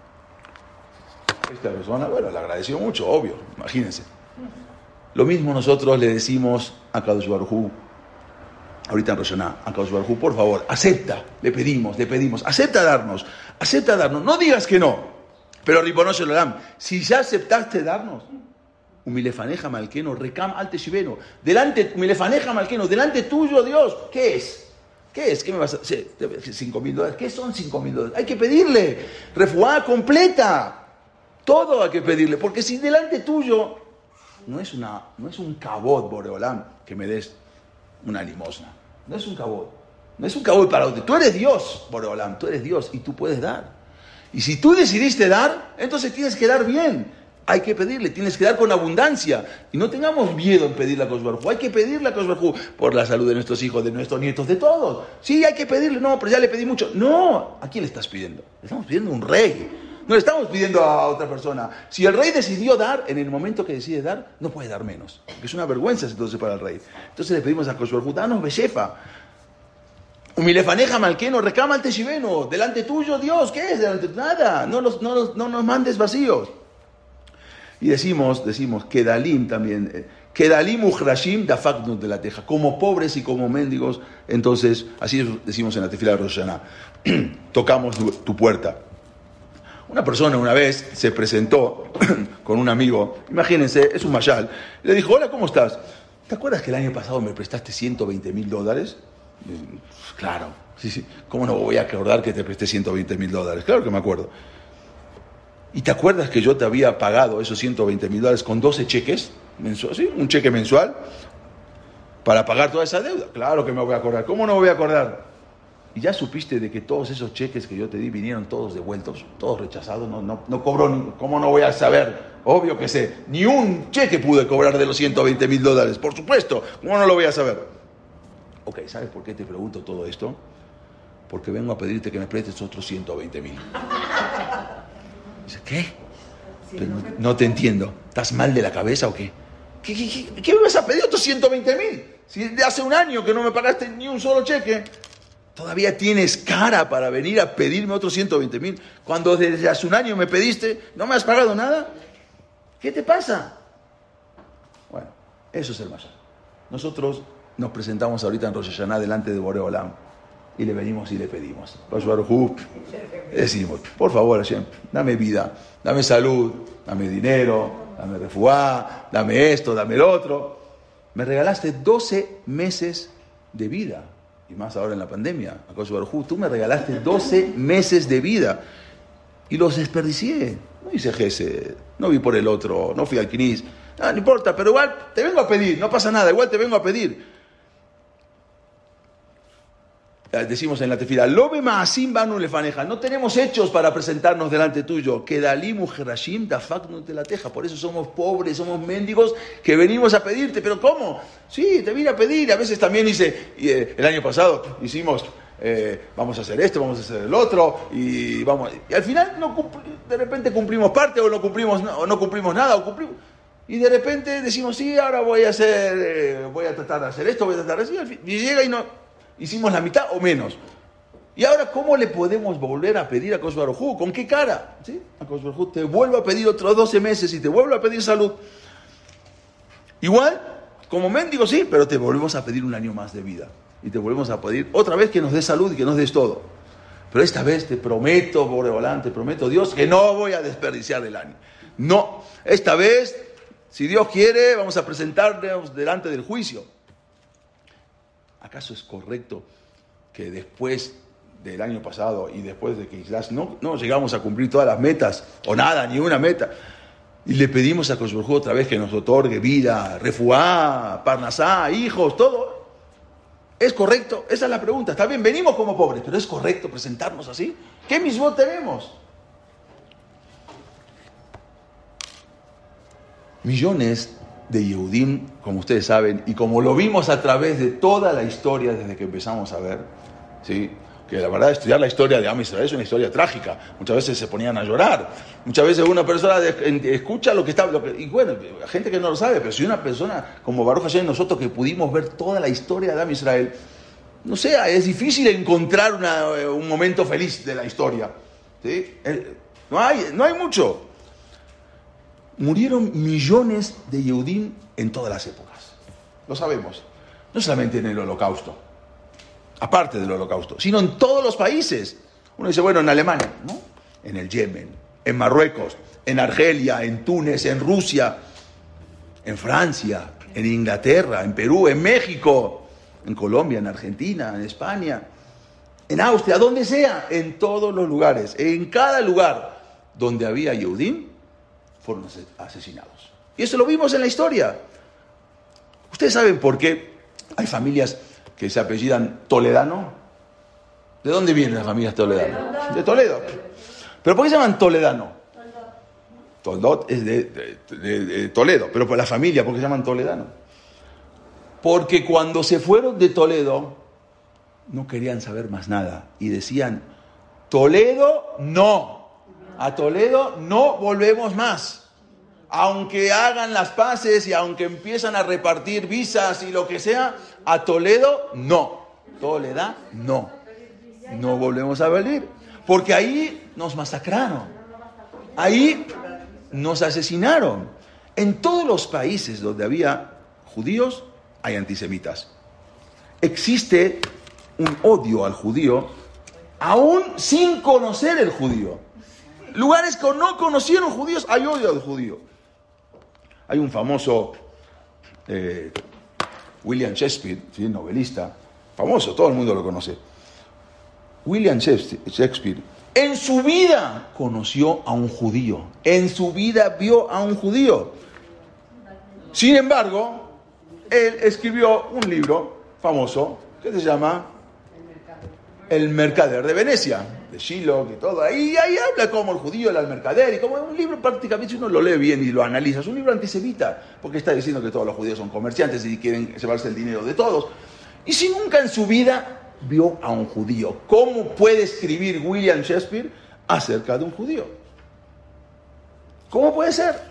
Esta persona, bueno, le agradeció mucho, obvio, imagínense. Lo mismo nosotros le decimos a Kadosh Baruj Hu, ahorita en Rosh Hashanah, a Kadosh Baruj Hu, por favor, acepta, le pedimos, le pedimos, acepta darnos, acepta darnos, no digas que no, pero Ribono Shel Olam, si ya aceptaste darnos, Umilefaneja Malkeno, Recam Alte Shiveno, delante, Umilefaneja Malkeno, delante tuyo, Dios, ¿qué es? ¿Qué es? ¿Qué me vas a hacer? ¿Cinco mil dólares? ¿Qué son cinco mil dólares? Hay que pedirle, refuá completa. Todo hay que pedirle, porque si delante tuyo no es, una, no es un cabot, Boreolam, que me des una limosna. No es un cabot. No es un cabot para otro. Tú eres Dios, Boreolam, tú eres Dios y tú puedes dar. Y si tú decidiste dar, entonces tienes que dar bien. Hay que pedirle, tienes que dar con abundancia. Y no tengamos miedo en pedirle a Kadosh Baruj Hu. Hay que pedirle a Kadosh Baruj Hu por la salud de nuestros hijos, de nuestros nietos, de todos. Sí, hay que pedirle. No, pero ya le pedí mucho. No, ¿a quién le estás pidiendo? Le estamos pidiendo a un rey. No le estamos pidiendo a otra persona. Si el rey decidió dar, en el momento que decide dar, no puede dar menos. Porque es una vergüenza entonces para el rey. Entonces le pedimos a Kadosh Baruj Hu, danos beshefa. Umilefaneja Malkeno, recama al Teshiveno. Delante tuyo, Dios, ¿qué es? Delante nada. No, los, no, los, no nos mandes vacíos. Y decimos, decimos, Kedalim también, Kedalim Uchrashim Dafaknut de la Teja, como pobres y como mendigos, entonces, así decimos en la tefila de Rosh Hashanah, tocamos tu, tu puerta. Una persona una vez se presentó con un amigo, imagínense, es un mayal, le dijo, hola, ¿cómo estás? ¿Te acuerdas que el año pasado me prestaste ciento veinte mil dólares? Claro, sí, sí, ¿cómo no voy a acordar que te presté ciento veinte mil dólares? Claro que me acuerdo. ¿Y te acuerdas que yo te había pagado esos ciento veinte mil dólares con doce cheques mensuales? ¿Sí? Un cheque mensual para pagar toda esa deuda. Claro que me voy a acordar. ¿Cómo no me voy a acordar? ¿Y ya supiste de que todos esos cheques que yo te di vinieron todos devueltos, todos rechazados? No, no, no cobró, ni, ¿cómo no voy a saber? Obvio que sé. Ni un cheque pude cobrar de los ciento veinte mil dólares. Por supuesto. ¿Cómo no lo voy a saber? Ok, ¿sabes por qué te pregunto todo esto? Porque vengo a pedirte que me prestes otros ciento veinte mil. Dice, ¿qué? Pero no, no te entiendo. ¿Estás mal de la cabeza o qué? ¿Qué, qué, qué, qué me vas a pedir otros ciento veinte mil? Si de hace un año que no me pagaste ni un solo cheque, todavía tienes cara para venir a pedirme otros ciento veinte mil. Cuando desde hace un año me pediste, ¿no me has pagado nada? ¿Qué te pasa? Bueno, eso es el Mashal. Nosotros nos presentamos ahorita en Rosh Hashanah delante de Borei Olam. Y le venimos y le pedimos. Kadosh Baruj Hu, decimos, por favor, Hashem, dame vida, dame salud, dame dinero, dame refuá, dame esto, dame el otro. Me regalaste doce meses de vida, y más ahora en la pandemia. Kadosh Baruj Hu, tú me regalaste doce meses de vida, y los desperdicié. No hice Gesed, no vi por el otro, no fui al Knis, no, no importa, pero igual te vengo a pedir, no pasa nada, igual te vengo a pedir. Decimos en la tefila, Lobe Maasim Banu Lefaneja, no tenemos hechos para presentarnos delante tuyo. Kedalim Ujerashim Dafaknut de la Teja, por eso somos pobres, somos mendigos que venimos a pedirte. ¿Pero cómo? Sí, te vine a pedir. A veces también hice, y, eh, el año pasado hicimos, eh, vamos a hacer esto, vamos a hacer el otro, y vamos. Y al final no cumpl- de repente cumplimos parte o no cumplimos, no, o no cumplimos nada, o cumplimos. Y de repente decimos, sí, ahora voy a hacer, eh, voy a tratar de hacer esto, voy a tratar de hacer, y, al fin, y llega y no. Hicimos la mitad o menos. Y ahora, ¿cómo le podemos volver a pedir a Kadosh Baruj Hu? ¿Con qué cara? ¿Sí? A Kadosh Baruj Hu te vuelvo a pedir otros doce meses y te vuelvo a pedir salud. Igual, como mendigo, sí, pero te volvemos a pedir un año más de vida. Y te volvemos a pedir otra vez que nos des salud y que nos des todo. Pero esta vez te prometo, Borei Olam, te prometo, Dios, que no voy a desperdiciar el año. No, esta vez, si Dios quiere, vamos a presentarnos delante del juicio. ¿Acaso es correcto que después del año pasado y después de que quizás no, no llegamos a cumplir todas las metas, o nada, ni una meta, y le pedimos a Kadosh Baruj Hu otra vez que nos otorgue vida, refuá, parnasá, hijos, todo? ¿Es correcto? Esa es la pregunta. Está bien, venimos como pobres, pero ¿es correcto presentarnos así? ¿Qué misbot tenemos? Millones de Yehudim, como ustedes saben, y como lo vimos a través de toda la historia desde que empezamos a ver, ¿sí? Que la verdad estudiar la historia de Am Israel es una historia trágica. Muchas veces se ponían a llorar, muchas veces una persona de, escucha lo que está, lo que, y bueno, gente que no lo sabe, pero si una persona como Baruch Hashem, nosotros que pudimos ver toda la historia de Am Israel, no sé, es difícil encontrar una, un momento feliz de la historia. ¿Sí? No hay, no hay mucho. Murieron millones de Yehudim en todas las épocas. Lo sabemos. No solamente en el Holocausto, aparte del Holocausto, sino en todos los países. Uno dice, bueno, en Alemania, ¿no? En el Yemen, en Marruecos, en Argelia, en Túnez, en Rusia, en Francia, en Inglaterra, en Perú, en México, en Colombia, en Argentina, en España, en Austria, donde sea, en todos los lugares, en cada lugar donde había Yehudim, fueron asesinados. Y eso lo vimos en la historia. ¿Ustedes saben por qué hay familias que se apellidan Toledano? ¿De dónde vienen las familias Toledano? De Toledo. ¿Pero por qué se llaman Toledano? Toldot es de, de, de, de Toledo, pero por la familia, ¿por qué se llaman Toledano? Porque cuando se fueron de Toledo, no querían saber más nada. Y decían, Toledo no. A Toledo no volvemos más. Aunque hagan las paces y aunque empiezan a repartir visas y lo que sea, a Toledo no. Toledo no. No volvemos a venir. Porque ahí nos masacraron. Ahí nos asesinaron. En todos los países donde había judíos, hay antisemitas. Existe un odio al judío, aún sin conocer el judío. Lugares que no conocieron judíos, hay odio al judío. Hay un famoso eh, William Shakespeare, ¿sí? Novelista, famoso, todo el mundo lo conoce. William Shakespeare, en su vida conoció a un judío, en su vida vio a un judío. Sin embargo, él escribió un libro famoso que se llama El Mercader de Venecia, de Shylock y todo. Ahí, ahí habla como el judío era el mercader, y como un libro prácticamente, si uno lo lee bien y lo analiza, es un libro antisemita, porque está diciendo que todos los judíos son comerciantes y quieren llevarse el dinero de todos. Y si nunca en su vida vio a un judío, ¿cómo puede escribir William Shakespeare acerca de un judío? ¿Cómo puede ser?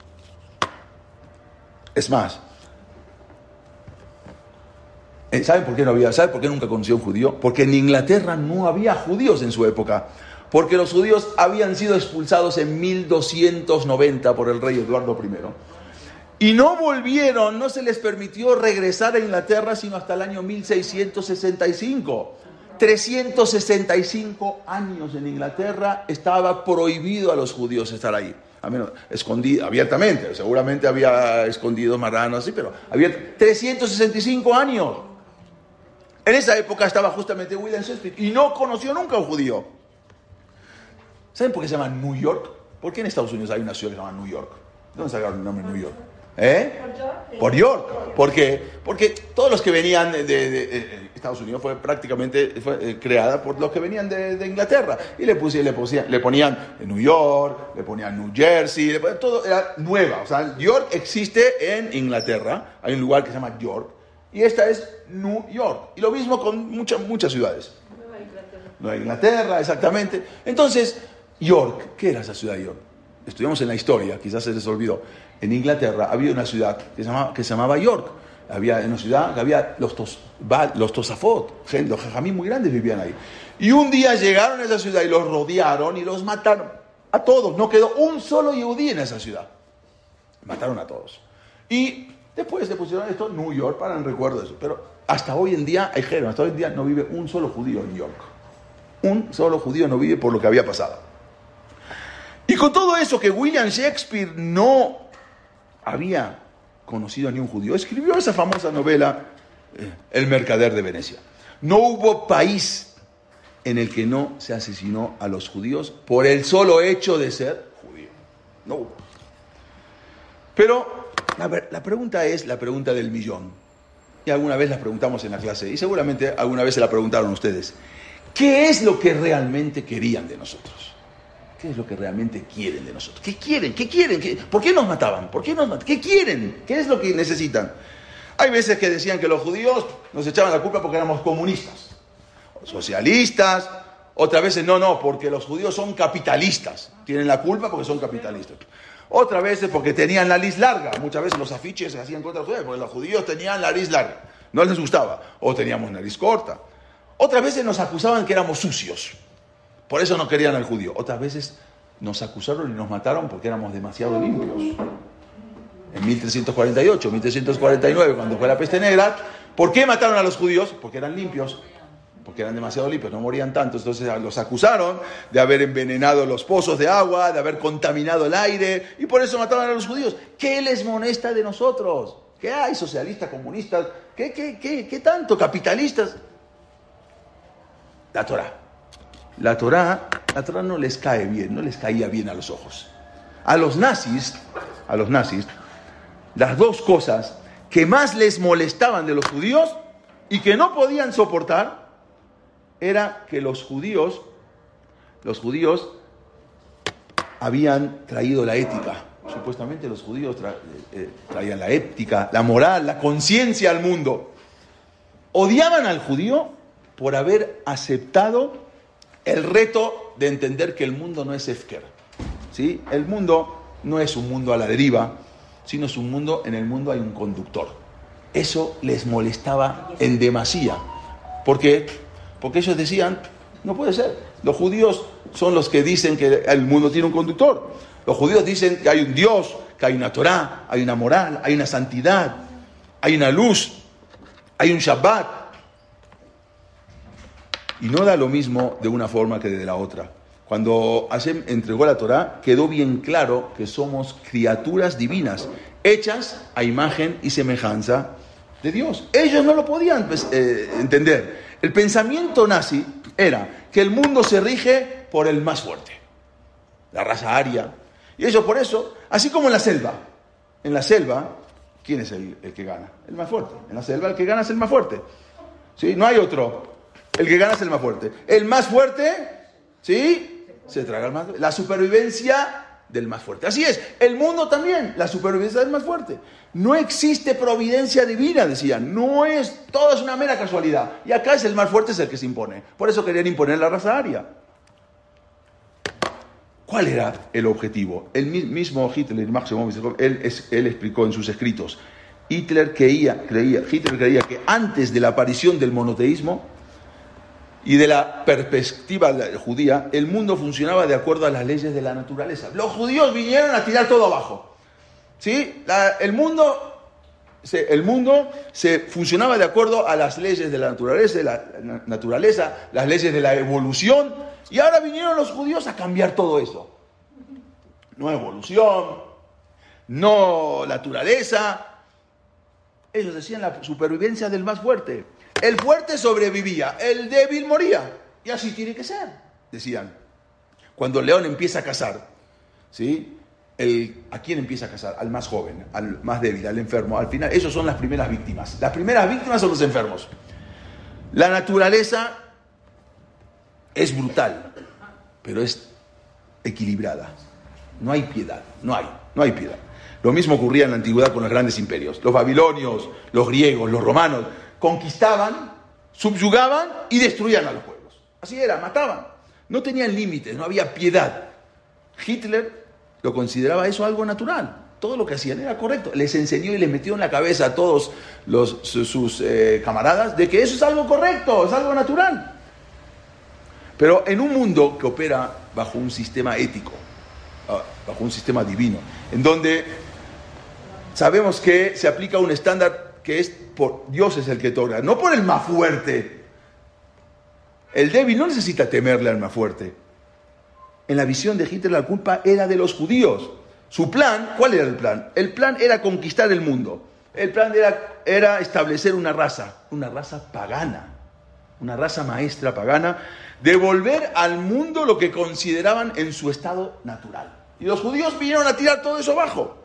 Es más, ¿saben por qué no había? ¿Saben por qué nunca conoció a un judío? Porque en Inglaterra no había judíos en su época. Porque los judíos habían sido expulsados en mil doscientos noventa por el rey Eduardo primero. Y no volvieron, no se les permitió regresar a Inglaterra sino hasta el año mil seiscientos sesenta y cinco. trescientos sesenta y cinco años en Inglaterra estaba prohibido a los judíos estar ahí. A menos, escondido, abiertamente, seguramente había escondidos marranos, sí, pero había trescientos sesenta y cinco años. En esa época estaba justamente William Shakespeare y no conoció nunca a un judío. ¿Saben por qué se llama New York? ¿Por qué en Estados Unidos hay una ciudad que se llama New York? ¿De dónde sacaron el nombre New York? ¿Eh? Por York. ¿Por qué? Porque todos los que venían de, de, de, de Estados Unidos fue prácticamente fue, eh, creada por los que venían de, de Inglaterra. Y le, pusieron, le, pusieron, le ponían New York, le ponían New Jersey, le ponían, todo era nueva. O sea, York existe en Inglaterra. Hay un lugar que se llama York. Y esta es New York. Y lo mismo con muchas, muchas ciudades. Nueva Inglaterra. Nueva Inglaterra, exactamente. Entonces, York, ¿qué era esa ciudad de York? Estudiamos en la historia, quizás se les olvidó. En Inglaterra había una ciudad que se llamaba, que se llamaba York. Había una ciudad que había los, tos, los Tosafot, gente, los jajamí muy grandes vivían ahí. Y un día llegaron a esa ciudad y los rodearon y los mataron a todos. No quedó un solo yehudí en esa ciudad. Mataron a todos. Y después le pusieron esto New York para el recuerdo de eso. Pero hasta hoy en día, hay gente, hasta hoy en día no vive un solo judío en York. Un solo judío no vive por lo que había pasado. Y con todo eso que William Shakespeare no había conocido a ni un judío, escribió esa famosa novela eh, El Mercader de Venecia. No hubo país en el que no se asesinó a los judíos por el solo hecho de ser judío. No hubo. Pero la, la pregunta es la pregunta del millón. Y alguna vez la preguntamos en la clase, y seguramente alguna vez se la preguntaron ustedes. ¿Qué es lo que realmente querían de nosotros? ¿Qué es lo que realmente quieren de nosotros? ¿Qué quieren? ¿Qué quieren? ¿Qué, ¿Por qué nos mataban? ¿Por qué nos mataban? ¿Qué quieren? ¿Qué es lo que necesitan? Hay veces que decían que los judíos nos echaban la culpa porque éramos comunistas, socialistas. Otras veces no, no, porque los judíos son capitalistas. Tienen la culpa porque son capitalistas. Otras veces porque tenían la nariz larga. Muchas veces los afiches se hacían contra los judíos, porque los judíos tenían la nariz larga. No les gustaba. O teníamos nariz corta. Otras veces nos acusaban que éramos sucios. Por eso no querían al judío. Otras veces nos acusaron y nos mataron porque éramos demasiado limpios. En mil trescientos cuarenta y ocho, mil trescientos cuarenta y nueve, cuando fue la peste negra, ¿por qué mataron a los judíos? Porque eran limpios. Porque eran demasiado limpios, no morían tanto. Entonces los acusaron de haber envenenado los pozos de agua, de haber contaminado el aire, y por eso mataban a los judíos. ¿Qué les molesta de nosotros? ¿Qué hay? Socialistas, comunistas, ¿qué, qué, qué, qué tanto? Capitalistas. La Torá. La Torá, la Torá no les cae bien, no les caía bien a los ojos. A los nazis, a los nazis, las dos cosas que más les molestaban de los judíos y que no podían soportar era que los judíos, los judíos habían traído la ética. Supuestamente los judíos tra- eh, traían la ética, la moral, la conciencia al mundo. Odiaban al judío por haber aceptado el reto de entender que el mundo no es Hefker. ¿Sí? El mundo no es un mundo a la deriva, sino es un mundo, en el mundo hay un conductor. Eso les molestaba en demasía. ¿Por qué? Porque ellos decían, no puede ser. Los judíos son los que dicen que el mundo tiene un conductor. Los judíos dicen que hay un Dios, que hay una Torá, hay una moral, hay una santidad, hay una luz, hay un Shabbat. Y no da lo mismo de una forma que de la otra. Cuando Hashem entregó la Torá, quedó bien claro que somos criaturas divinas, hechas a imagen y semejanza de Dios. Ellos no lo podían pues, eh, entender. El pensamiento nazi era que el mundo se rige por el más fuerte, la raza aria. Y ellos por eso, así como en la selva, en la selva, ¿quién es el, el que gana? El más fuerte. En la selva el que gana es el más fuerte. ¿Sí? No hay otro. El que gana es el más fuerte. El más fuerte, ¿sí? Se traga el más fuerte. La supervivencia del más fuerte. Así es, el mundo también, la supervivencia del más fuerte. No existe providencia divina, decían. No es, todo es una mera casualidad. Y acá es el más fuerte, es el que se impone. Por eso querían imponer la raza aria. ¿Cuál era el objetivo? El mismo Hitler, él, es, él explicó en sus escritos. Hitler creía, creía, Hitler creía que antes de la aparición del monoteísmo y de la perspectiva judía, el mundo funcionaba de acuerdo a las leyes de la naturaleza. Los judíos vinieron a tirar todo abajo. ¿Sí? La, el, mundo, se, el mundo se funcionaba de acuerdo a las leyes de la naturaleza, la, la naturaleza, las leyes de la evolución, y ahora vinieron los judíos a cambiar todo eso. No evolución, no naturaleza. Ellos decían la supervivencia del más fuerte. El fuerte sobrevivía, el débil moría. Y así tiene que ser, decían. Cuando el león empieza a cazar, ¿sí? El, ¿a quién empieza a cazar? Al más joven, al más débil, al enfermo. Al final, esos son las primeras víctimas. Las primeras víctimas son los enfermos. La naturaleza es brutal, pero es equilibrada. No hay piedad, no hay, no hay piedad. Lo mismo ocurría en la antigüedad con los grandes imperios. Los babilonios, los griegos, los romanos conquistaban, subyugaban y destruían a los pueblos. Así era, mataban. No tenían límites, no había piedad. Hitler lo consideraba eso algo natural. Todo lo que hacían era correcto. Les enseñó y les metió en la cabeza a todos los, sus, sus eh, camaradas de que eso es algo correcto, es algo natural. Pero en un mundo que opera bajo un sistema ético, bajo un sistema divino, en donde sabemos que se aplica un estándar que es por Dios es el que otorga, no por el más fuerte. El débil no necesita temerle al más fuerte. En la visión de Hitler la culpa era de los judíos. Su plan, ¿cuál era el plan? El plan era conquistar el mundo. El plan era, era establecer una raza, una raza pagana, una raza maestra pagana, devolver al mundo lo que consideraban en su estado natural. Y los judíos vinieron a tirar todo eso abajo.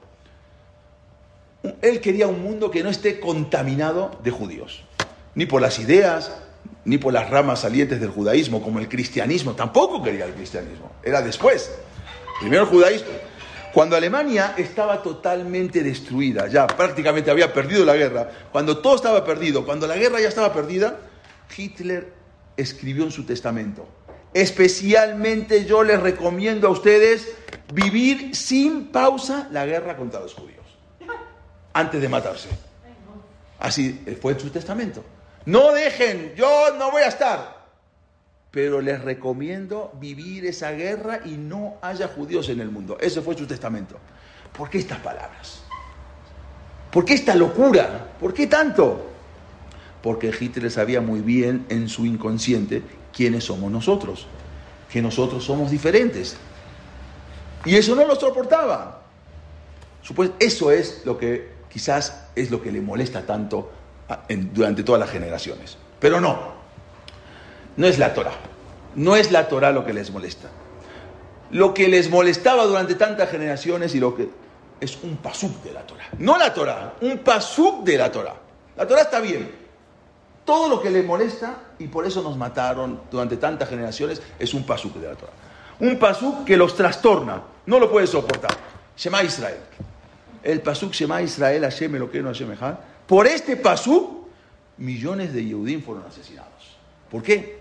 Él quería un mundo que no esté contaminado de judíos, ni por las ideas, ni por las ramas salientes del judaísmo, como el cristianismo. Tampoco quería el cristianismo, era después. Primero el judaísmo. Cuando Alemania estaba totalmente destruida, ya prácticamente había perdido la guerra, cuando todo estaba perdido, cuando la guerra ya estaba perdida, Hitler escribió en su testamento: especialmente yo les recomiendo a ustedes vivir sin pausa la guerra contra los judíos, antes de matarse. Así fue en su testamento. No dejen, yo no voy a estar, pero les recomiendo vivir esa guerra y no haya judíos en el mundo. Eso fue su testamento. ¿Por qué estas palabras? ¿Por qué esta locura? ¿Por qué tanto? Porque Hitler sabía muy bien en su inconsciente quiénes somos nosotros, que nosotros somos diferentes. Y eso no lo soportaba. Eso es lo que quizás es lo que le molesta tanto en, durante todas las generaciones. Pero no, no es la Torá. No es la Torá lo que les molesta. Lo que les molestaba durante tantas generaciones y lo que es un pasuk de la Torá. No la Torá, un pasuk de la Torá. La Torá está bien. Todo lo que les molesta, y por eso nos mataron durante tantas generaciones, es un pasuk de la Torá. Un pasuk que los trastorna, no lo puede soportar. Shema Israel. El pasuk Shema Israel, Hashem Elokeinu Hashem Echad. Por este pasuk, millones de Yehudim fueron asesinados. ¿Por qué?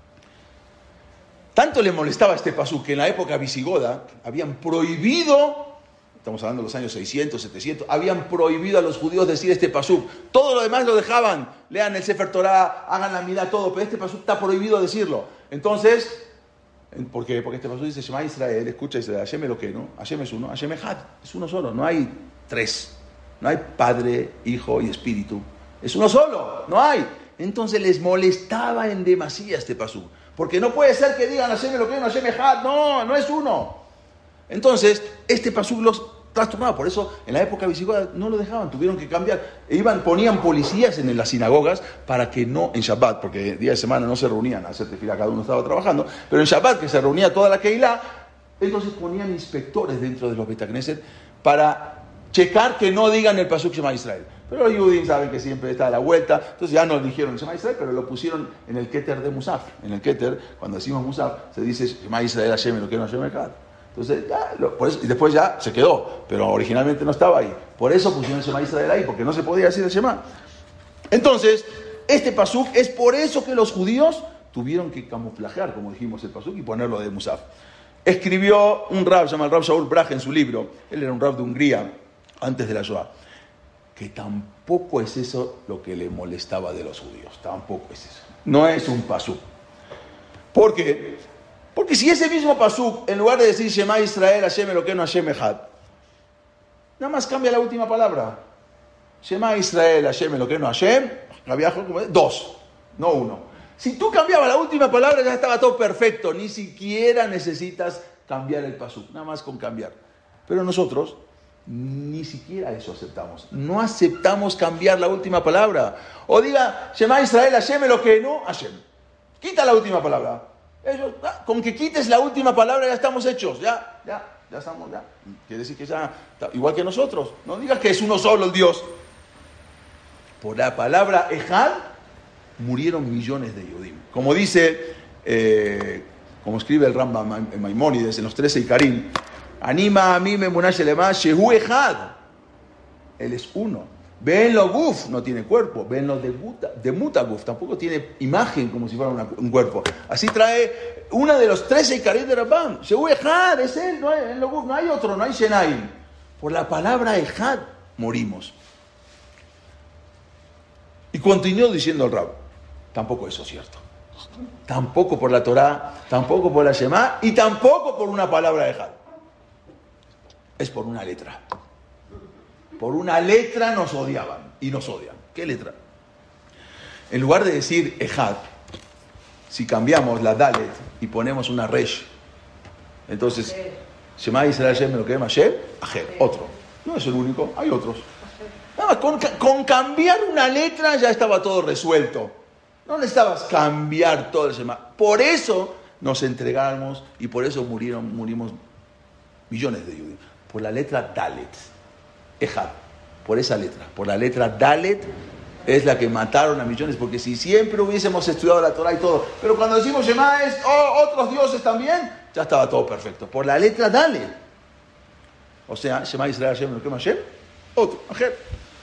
Tanto le molestaba este pasuk que en la época visigoda habían prohibido, estamos hablando de los años seiscientos, setecientos, habían prohibido a los judíos decir este pasuk. Todo lo demás lo dejaban. Lean el Sefer Torah, hagan la Milá, todo, pero este pasuk está prohibido decirlo. Entonces, ¿por qué? Porque este pasuk dice Shema Israel, escucha Israel, Hashem Elokeinu, Hashem es uno, Hashem Echad, es uno solo, no hay tres. No hay Padre, Hijo y Espíritu. Es uno solo, no hay. Entonces les molestaba en demasía este pasuk. Porque no puede ser que digan Hashem Elokeinu, Hashem Echad, no, no es uno. Entonces, este pasuk los trastornaba. Por eso, en la época visigoda no lo dejaban, tuvieron que cambiar. E iban, ponían policías en las sinagogas para que no, en Shabbat, porque día de semana no se reunían a hacer tefilá, cada uno estaba trabajando, pero en Shabbat, que se reunía toda la Keilah, entonces ponían inspectores dentro de los Beit Knesset para checar que no digan el pasuk Shema Israel. Pero los Yehudim saben que siempre está a la vuelta, entonces ya no dijeron Shema Israel, pero lo pusieron en el Keter de Musaf. En el Keter, cuando decimos Musaf, se dice Shema Israel Hashem Elokeinu Hashem Echad. Entonces, ya, lo, por eso, y después ya se quedó, pero originalmente no estaba ahí. Por eso pusieron el Shema Israel ahí, porque no se podía decir el Shema. Entonces, este pasuk es por eso que los judíos tuvieron que camuflajear, como dijimos, el pasuk y ponerlo de Musaf. Escribió un rab, se llama el Rab Shaul Braj en su libro, él era un rab de Hungría, antes de la Shoah, que tampoco es eso lo que le molestaba de los judíos, tampoco es eso. No es un pasuk. ¿Por qué? Porque si ese mismo pasuk, en lugar de decir Shema Israel, Hashem Elokeinu Hashem Echad, nada más cambia la última palabra. Shema Israel, Hashem Elokeinu Hashem, dos, no uno. Si tú cambiabas la última palabra ya estaba todo perfecto, ni siquiera necesitas cambiar el pasuk, nada más con cambiar. Pero nosotros ni siquiera eso aceptamos. No aceptamos cambiar la última palabra. O diga Shema Israel, Hashem Elokeinu Hashem. Quita la última palabra. Ellos, ah, con que quites la última palabra ya estamos hechos, ya, ya, ya estamos, ya. Quiere decir que ya, igual que nosotros. No digas que es uno solo el Dios. Por la palabra Echad murieron millones de Yehudim. Como dice, eh, como escribe el Rambam Maimónides en los trece Ikarim, Anima a mí me munashelema shehu Echad. Él es uno. Ven lo guf, no tiene cuerpo. Ven lo de, muta, de mutaguf, tampoco tiene imagen como si fuera una, un cuerpo. Así trae una de los trece Ikarim de Rambam. Shehu Echad, es él, no hay, lo guf, no hay otro, no hay Shenaim. Por la palabra Echad morimos. Y continuó diciendo el Rab, tampoco eso es cierto. Tampoco por la Torá, tampoco por la Shema y tampoco por una palabra Echad. Es por una letra. Por una letra nos odiaban y nos odian. ¿Qué letra? En lugar de decir Echad, si cambiamos la Dalet y ponemos una Resh, entonces Shema Israel Hashem Elokeinu Hashem Ajer, otro. No es el único, hay otros. Nada más, con, con cambiar una letra ya estaba todo resuelto. No necesitabas cambiar todo el Shema. Por eso nos entregamos y por eso murieron, murimos millones de judíos. Por la letra Dalet. Echad, por esa letra, por la letra Dalet es la que mataron a millones, porque si siempre hubiésemos estudiado la Torah y todo, pero cuando decimos Shema es oh, otros dioses también, ya estaba todo perfecto, por la letra Dalet. O sea, Shema Israel Hashem Elokeinu Hashem, otro, Ajer.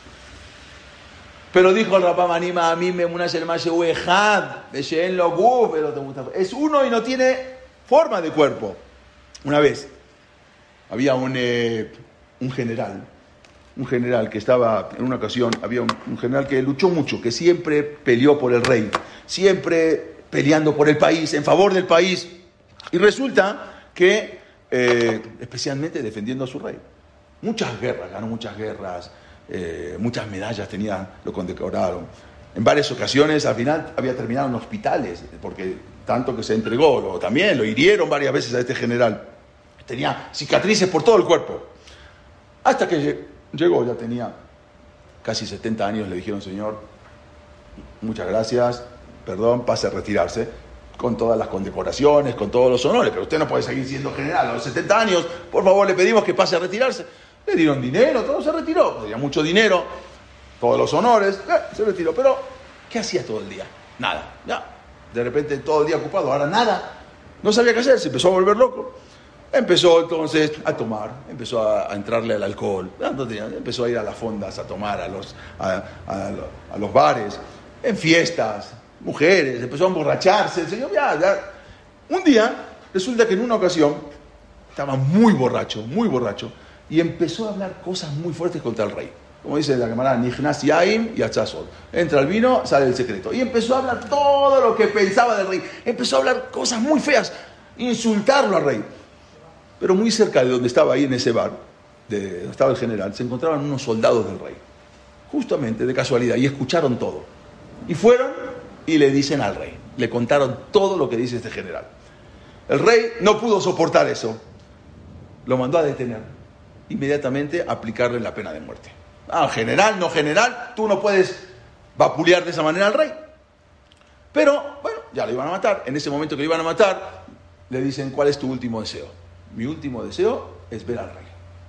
Pero dijo el Rambam, anima a mí me una Shema Shehu Echad, Beshen lo guf, es uno y no tiene forma de cuerpo. Una vez había un, eh, un general, un general que estaba, en una ocasión, había un, un general que luchó mucho, que siempre peleó por el rey, siempre peleando por el país, en favor del país, y resulta que, eh, especialmente defendiendo a su rey. Muchas guerras, ganó muchas guerras, eh, muchas medallas tenía, lo condecoraron. En varias ocasiones, al final, había terminado en hospitales, porque tanto que se entregó, lo, también lo hirieron varias veces a este general. Tenía cicatrices por todo el cuerpo. Hasta que llegó, ya tenía casi setenta años, le dijeron, señor, muchas gracias, perdón, pase a retirarse, con todas las condecoraciones, con todos los honores, pero usted no puede seguir siendo general a los setenta años, por favor, le pedimos que pase a retirarse. Le dieron dinero, todo se retiró, tenía mucho dinero, todos los honores, eh, se retiró. Pero, ¿qué hacía todo el día? Nada, ya, de repente todo el día ocupado, ahora nada, no sabía qué hacer, se empezó a volver loco. Empezó entonces a tomar, empezó a, a entrarle al alcohol, empezó a ir a las fondas a tomar, a los, a, a, a los bares, en fiestas, mujeres, empezó a emborracharse, el señor ya, ya. Un día, resulta que en una ocasión, estaba muy borracho, muy borracho, y empezó a hablar cosas muy fuertes contra el rey. Como dice la camarada, Nichnas Yaim y Achazol. Entra el vino, sale el secreto. Y empezó a hablar todo lo que pensaba del rey. Empezó a hablar cosas muy feas, insultarlo al rey. Pero muy cerca de donde estaba ahí en ese bar, de donde estaba el general, se encontraban unos soldados del rey. Justamente, de casualidad, y escucharon todo. Y fueron y le dicen al rey. Le contaron todo lo que dice este general. El rey no pudo soportar eso. Lo mandó a detener. Inmediatamente a aplicarle la pena de muerte. Ah, general, no general, tú no puedes vapulear de esa manera al rey. Pero, bueno, ya lo iban a matar. En ese momento que lo iban a matar, le dicen, ¿cuál es tu último deseo? Mi último deseo es ver al rey.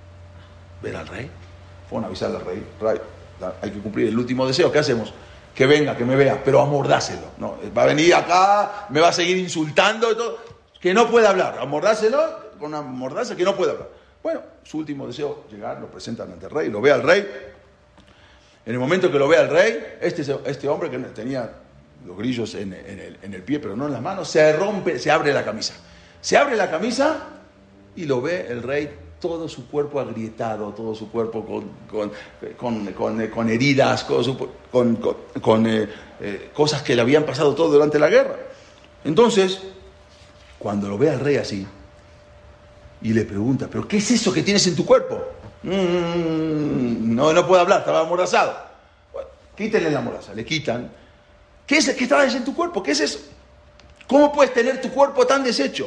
¿Ver al rey? Fueron a avisarle al rey, rey, hay que cumplir el último deseo, ¿qué hacemos? Que venga, que me vea, pero amordáselo. No, va a venir acá, me va a seguir insultando y todo. Que no puede hablar, amordáselo con una mordaza que no puede hablar. Bueno, su último deseo, llegar, lo presentan ante el rey, lo ve al rey. En el momento que lo ve al rey, este, este hombre que tenía los grillos en, en, el, en el pie, pero no en las manos, se rompe, se abre la camisa. Se abre la camisa y lo ve el rey, todo su cuerpo agrietado, todo su cuerpo con, con, con, con, con heridas, con, con, con, con eh, eh, cosas que le habían pasado todo durante la guerra. Entonces, cuando lo ve al rey así, y le pregunta, ¿pero qué es eso que tienes en tu cuerpo? Mm, no, no puedo hablar, estaba amordazado. Bueno, quítenle la mordaza, le quitan. ¿Qué es que estaba en tu cuerpo? ¿Qué es eso? ¿Cómo puedes tener tu cuerpo tan deshecho?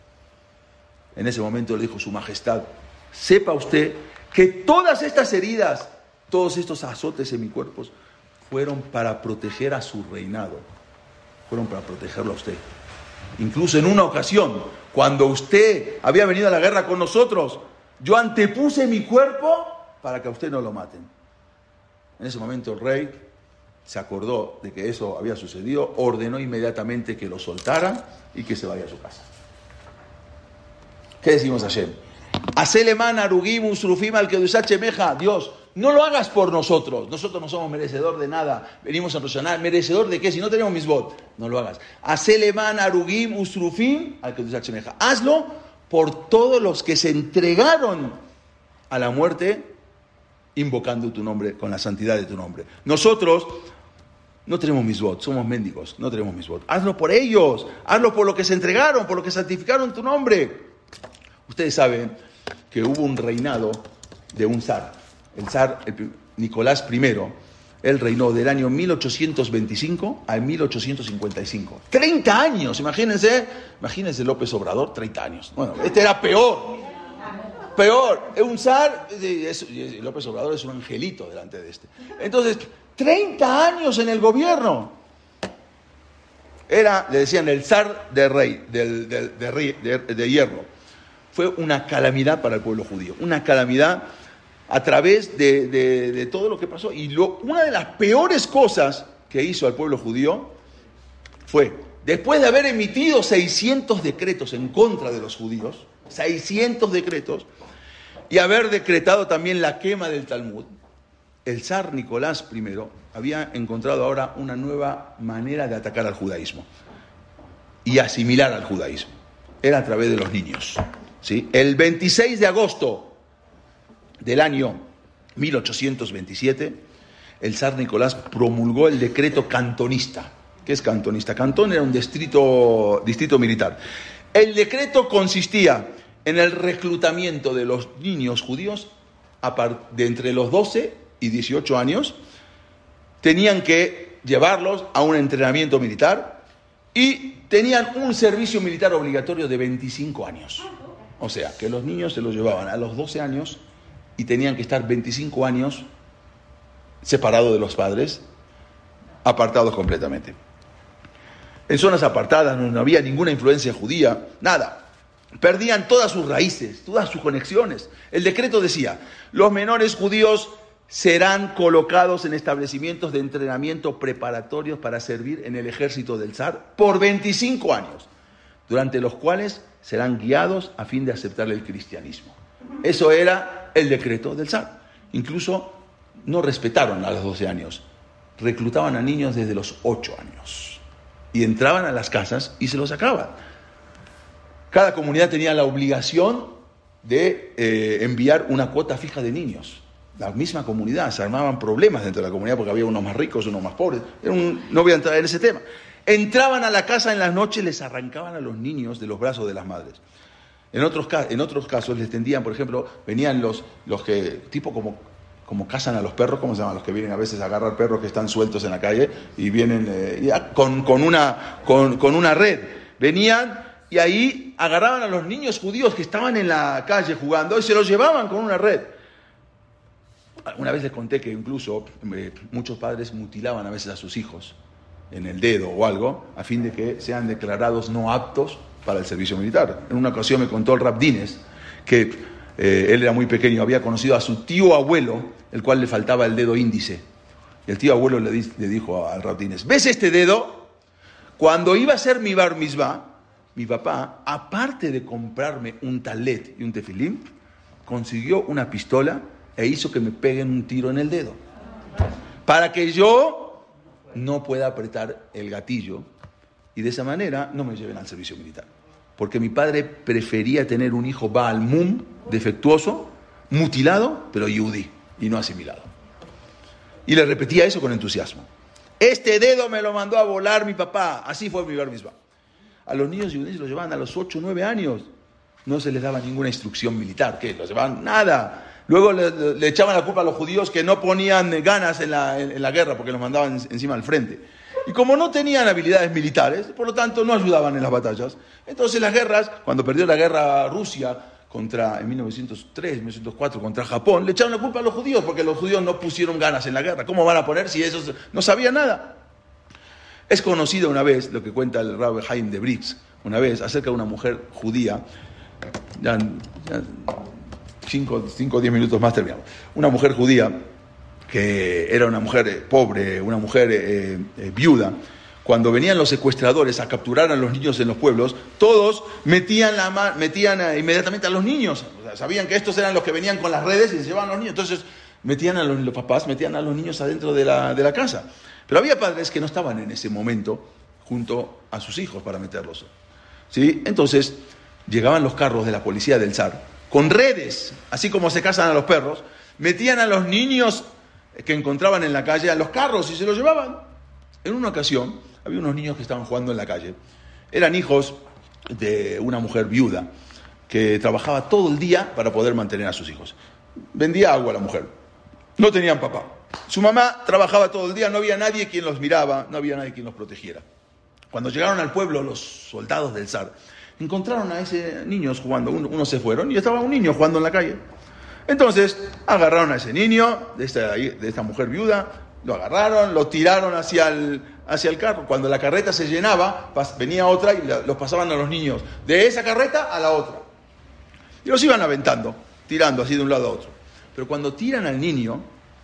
En ese momento le dijo su majestad, sepa usted que todas estas heridas, todos estos azotes en mi cuerpo, fueron para proteger a su reinado, fueron para protegerlo a usted. Incluso en una ocasión, cuando usted había venido a la guerra con nosotros, yo antepuse mi cuerpo para que a usted no lo maten. En ese momento el rey se acordó de que eso había sucedido, ordenó inmediatamente que lo soltaran y que se vaya a su casa. ¿Qué decimos a Hashem? Aseleman arugim usrufim al kedushat shemeja. Dios, no lo hagas por nosotros. Nosotros no somos merecedor de nada. Venimos a Roshaná. ¿Merecedor de qué? Si no tenemos misbot. No lo hagas. Aseleman arugim usrufim al kedushat shemeja. Hazlo por todos los que se entregaron a la muerte invocando tu nombre, con la santidad de tu nombre. Nosotros no tenemos misbot, somos mendigos, no tenemos misbot. Hazlo por ellos, hazlo por los que se entregaron, por los que santificaron tu nombre. Ustedes saben que hubo un reinado de un zar, el zar el, Nicolás primero, él reinó del año mil ochocientos veinticinco al mil ochocientos cincuenta y cinco. treinta años, imagínense, imagínense López Obrador, treinta años. Bueno, este era peor, peor, es un zar, es, es, López Obrador es un angelito delante de este. Entonces, treinta años en el gobierno. Era, le decían, el zar de rey, del, del, de, rey de, de hierro. Fue una calamidad para el pueblo judío, una calamidad a través de, de, de todo lo que pasó. Y lo, una de las peores cosas que hizo al pueblo judío fue, después de haber emitido seiscientos decretos en contra de los judíos, seiscientos decretos, y haber decretado también la quema del Talmud, el zar Nicolás primero había encontrado ahora una nueva manera de atacar al judaísmo y asimilar al judaísmo. Era a través de los niños. ¿sí? El veintiséis de agosto del año mil ochocientos veintisiete, el zar Nicolás promulgó el decreto cantonista. ¿Qué es cantonista? Cantón era un distrito, distrito militar. El decreto consistía en el reclutamiento de los niños judíos de entre los doce y dieciocho años. Tenían que llevarlos a un entrenamiento militar y tenían un servicio militar obligatorio de veinticinco años. O sea, que los niños se los llevaban a los doce años y tenían que estar veinticinco años separados de los padres, apartados completamente. En zonas apartadas no había ninguna influencia judía, nada. Perdían todas sus raíces, todas sus conexiones. El decreto decía, los menores judíos serán colocados en establecimientos de entrenamiento preparatorios para servir en el ejército del zar por veinticinco años, durante los cuales serán guiados a fin de aceptar el cristianismo. Eso era el decreto del zar. Incluso no respetaron a los doce años, reclutaban a niños desde los ocho años. Y entraban a las casas y se los sacaban. Cada comunidad tenía la obligación de eh, enviar una cuota fija de niños. La misma comunidad, se armaban problemas dentro de la comunidad porque había unos más ricos, unos más pobres. Era un, no voy a entrar en ese tema. Entraban a la casa en las noches, les arrancaban a los niños de los brazos de las madres. En otros, en otros casos les tendían, por ejemplo, venían los, los que, tipo como... como cazan a los perros, ¿cómo se llaman? Los que vienen a veces a agarrar perros que están sueltos en la calle y vienen eh, ya, con, con, una, con, con una red. Venían y ahí agarraban a los niños judíos que estaban en la calle jugando y se los llevaban con una red. Una vez les conté que incluso eh, muchos padres mutilaban a veces a sus hijos en el dedo o algo a fin de que sean declarados no aptos para el servicio militar. En una ocasión me contó el Rab Dines que Eh, él era muy pequeño, había conocido a su tío abuelo, el cual le faltaba el dedo índice. Y el tío abuelo le, di, le dijo al Rab Dines, ¿ves este dedo? Cuando iba a ser mi bar mitzvah, mi papá, aparte de comprarme un talet y un tefilín, consiguió una pistola e hizo que me peguen un tiro en el dedo. Para que yo no pueda apretar el gatillo y de esa manera no me lleven al servicio militar. Porque mi padre prefería tener un hijo Baal Mum, defectuoso, mutilado, pero yudí, y no asimilado. Y le repetía eso con entusiasmo. Este dedo me lo mandó a volar mi papá, así fue mi bar mitzvah. A los niños yudíes los llevaban a los ocho o nueve años, no se les daba ninguna instrucción militar, ¿qué? Los llevaban nada. Luego le, le, le echaban la culpa a los judíos que no ponían ganas en la, en, en la guerra, porque los mandaban encima al frente. Y como no tenían habilidades militares, por lo tanto no ayudaban en las batallas. Entonces las guerras, cuando perdió la guerra Rusia contra, en mil novecientos tres, mil novecientos cuatro contra Japón, le echaron la culpa a los judíos porque los judíos no pusieron ganas en la guerra. ¿Cómo van a poner si esos no sabían nada? Es conocido una vez, lo que cuenta el Rabbi Haim de Brix, una vez acerca de una mujer judía, ya, ya cinco o diez minutos más terminamos, una mujer judía que era una mujer eh, pobre, una mujer eh, eh, viuda. Cuando venían los secuestradores a capturar a los niños en los pueblos, todos metían, la ma- metían eh, inmediatamente a los niños. O sea, sabían que estos eran los que venían con las redes y se llevaban a los niños. Entonces metían a los, los papás, metían a los niños adentro de la, de la casa. Pero había padres que no estaban en ese momento junto a sus hijos para meterlos. ¿Sí? Entonces llegaban los carros de la policía del zar con redes, así como se cazan a los perros, metían a los niños que encontraban en la calle a los carros y se los llevaban. En una ocasión había unos niños que estaban jugando en la calle. Eran hijos de una mujer viuda que trabajaba todo el día para poder mantener a sus hijos. Vendía agua a la mujer. No tenían papá. Su mamá trabajaba todo el día, no había nadie quien los miraba, no había nadie quien los protegiera. Cuando llegaron al pueblo los soldados del zar, encontraron a esos niños jugando. Unos se fueron y estaba un niño jugando en la calle. Entonces agarraron a ese niño, de esta, de esta mujer viuda, lo agarraron, lo tiraron hacia el, hacia el carro. Cuando la carreta se llenaba, pas, venía otra y la, los pasaban a los niños de esa carreta a la otra. Y los iban aventando, tirando así de un lado a otro. Pero cuando tiran al niño,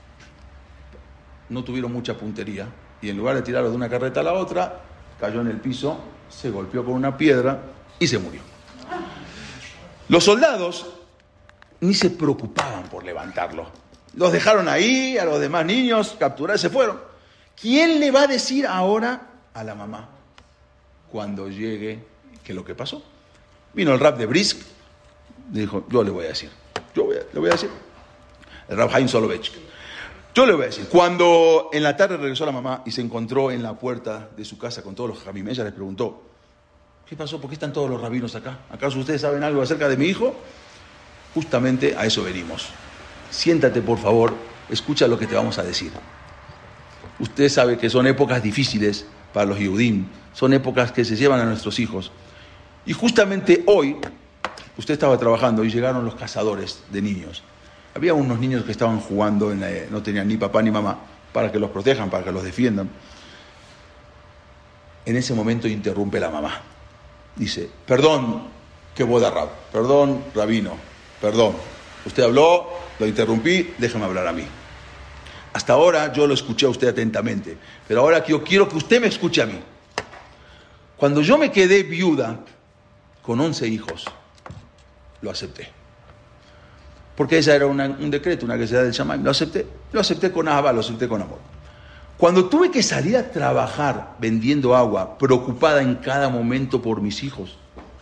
no tuvieron mucha puntería. Y en lugar de tirarlo de una carreta a la otra, cayó en el piso, se golpeó con una piedra y se murió. Los soldados ni se preocupaban por levantarlo. Los dejaron ahí, a los demás niños, capturados, se fueron. ¿Quién le va a decir ahora a la mamá cuando llegue qué es lo que pasó? Vino el Rab de Brisk, Dijo, yo le voy a decir. Yo voy a, le voy a decir. El Rab Haim Soloveitchik. Yo le voy a decir. Cuando en la tarde regresó la mamá y se encontró en la puerta de su casa con todos los jajamim, ella les preguntó, ¿qué pasó? ¿Por qué están todos los rabinos acá? ¿Acaso ustedes saben algo acerca de mi hijo? Justamente a eso venimos. Siéntate, por favor, escucha lo que te vamos a decir. Usted sabe que son épocas difíciles para los Yehudim, son épocas que se llevan a nuestros hijos. Y justamente hoy, usted estaba trabajando y llegaron los cazadores de niños. Había unos niños que estaban jugando, en la, no tenían ni papá ni mamá, para que los protejan, para que los defiendan. En ese momento interrumpe la mamá. Dice, perdón, que boda Rab, perdón, rabino, perdón. Usted habló, lo interrumpí, déjeme hablar a mí. Hasta ahora yo lo escuché a usted atentamente, pero ahora yo quiero que usted me escuche a mí. Cuando yo me quedé viuda con once hijos, lo acepté. Porque esa era una, un decreto, una necesidad del Shamayim. Lo acepté, lo acepté con ahava, lo acepté con amor. Cuando tuve que salir a trabajar vendiendo agua, preocupada en cada momento por mis hijos,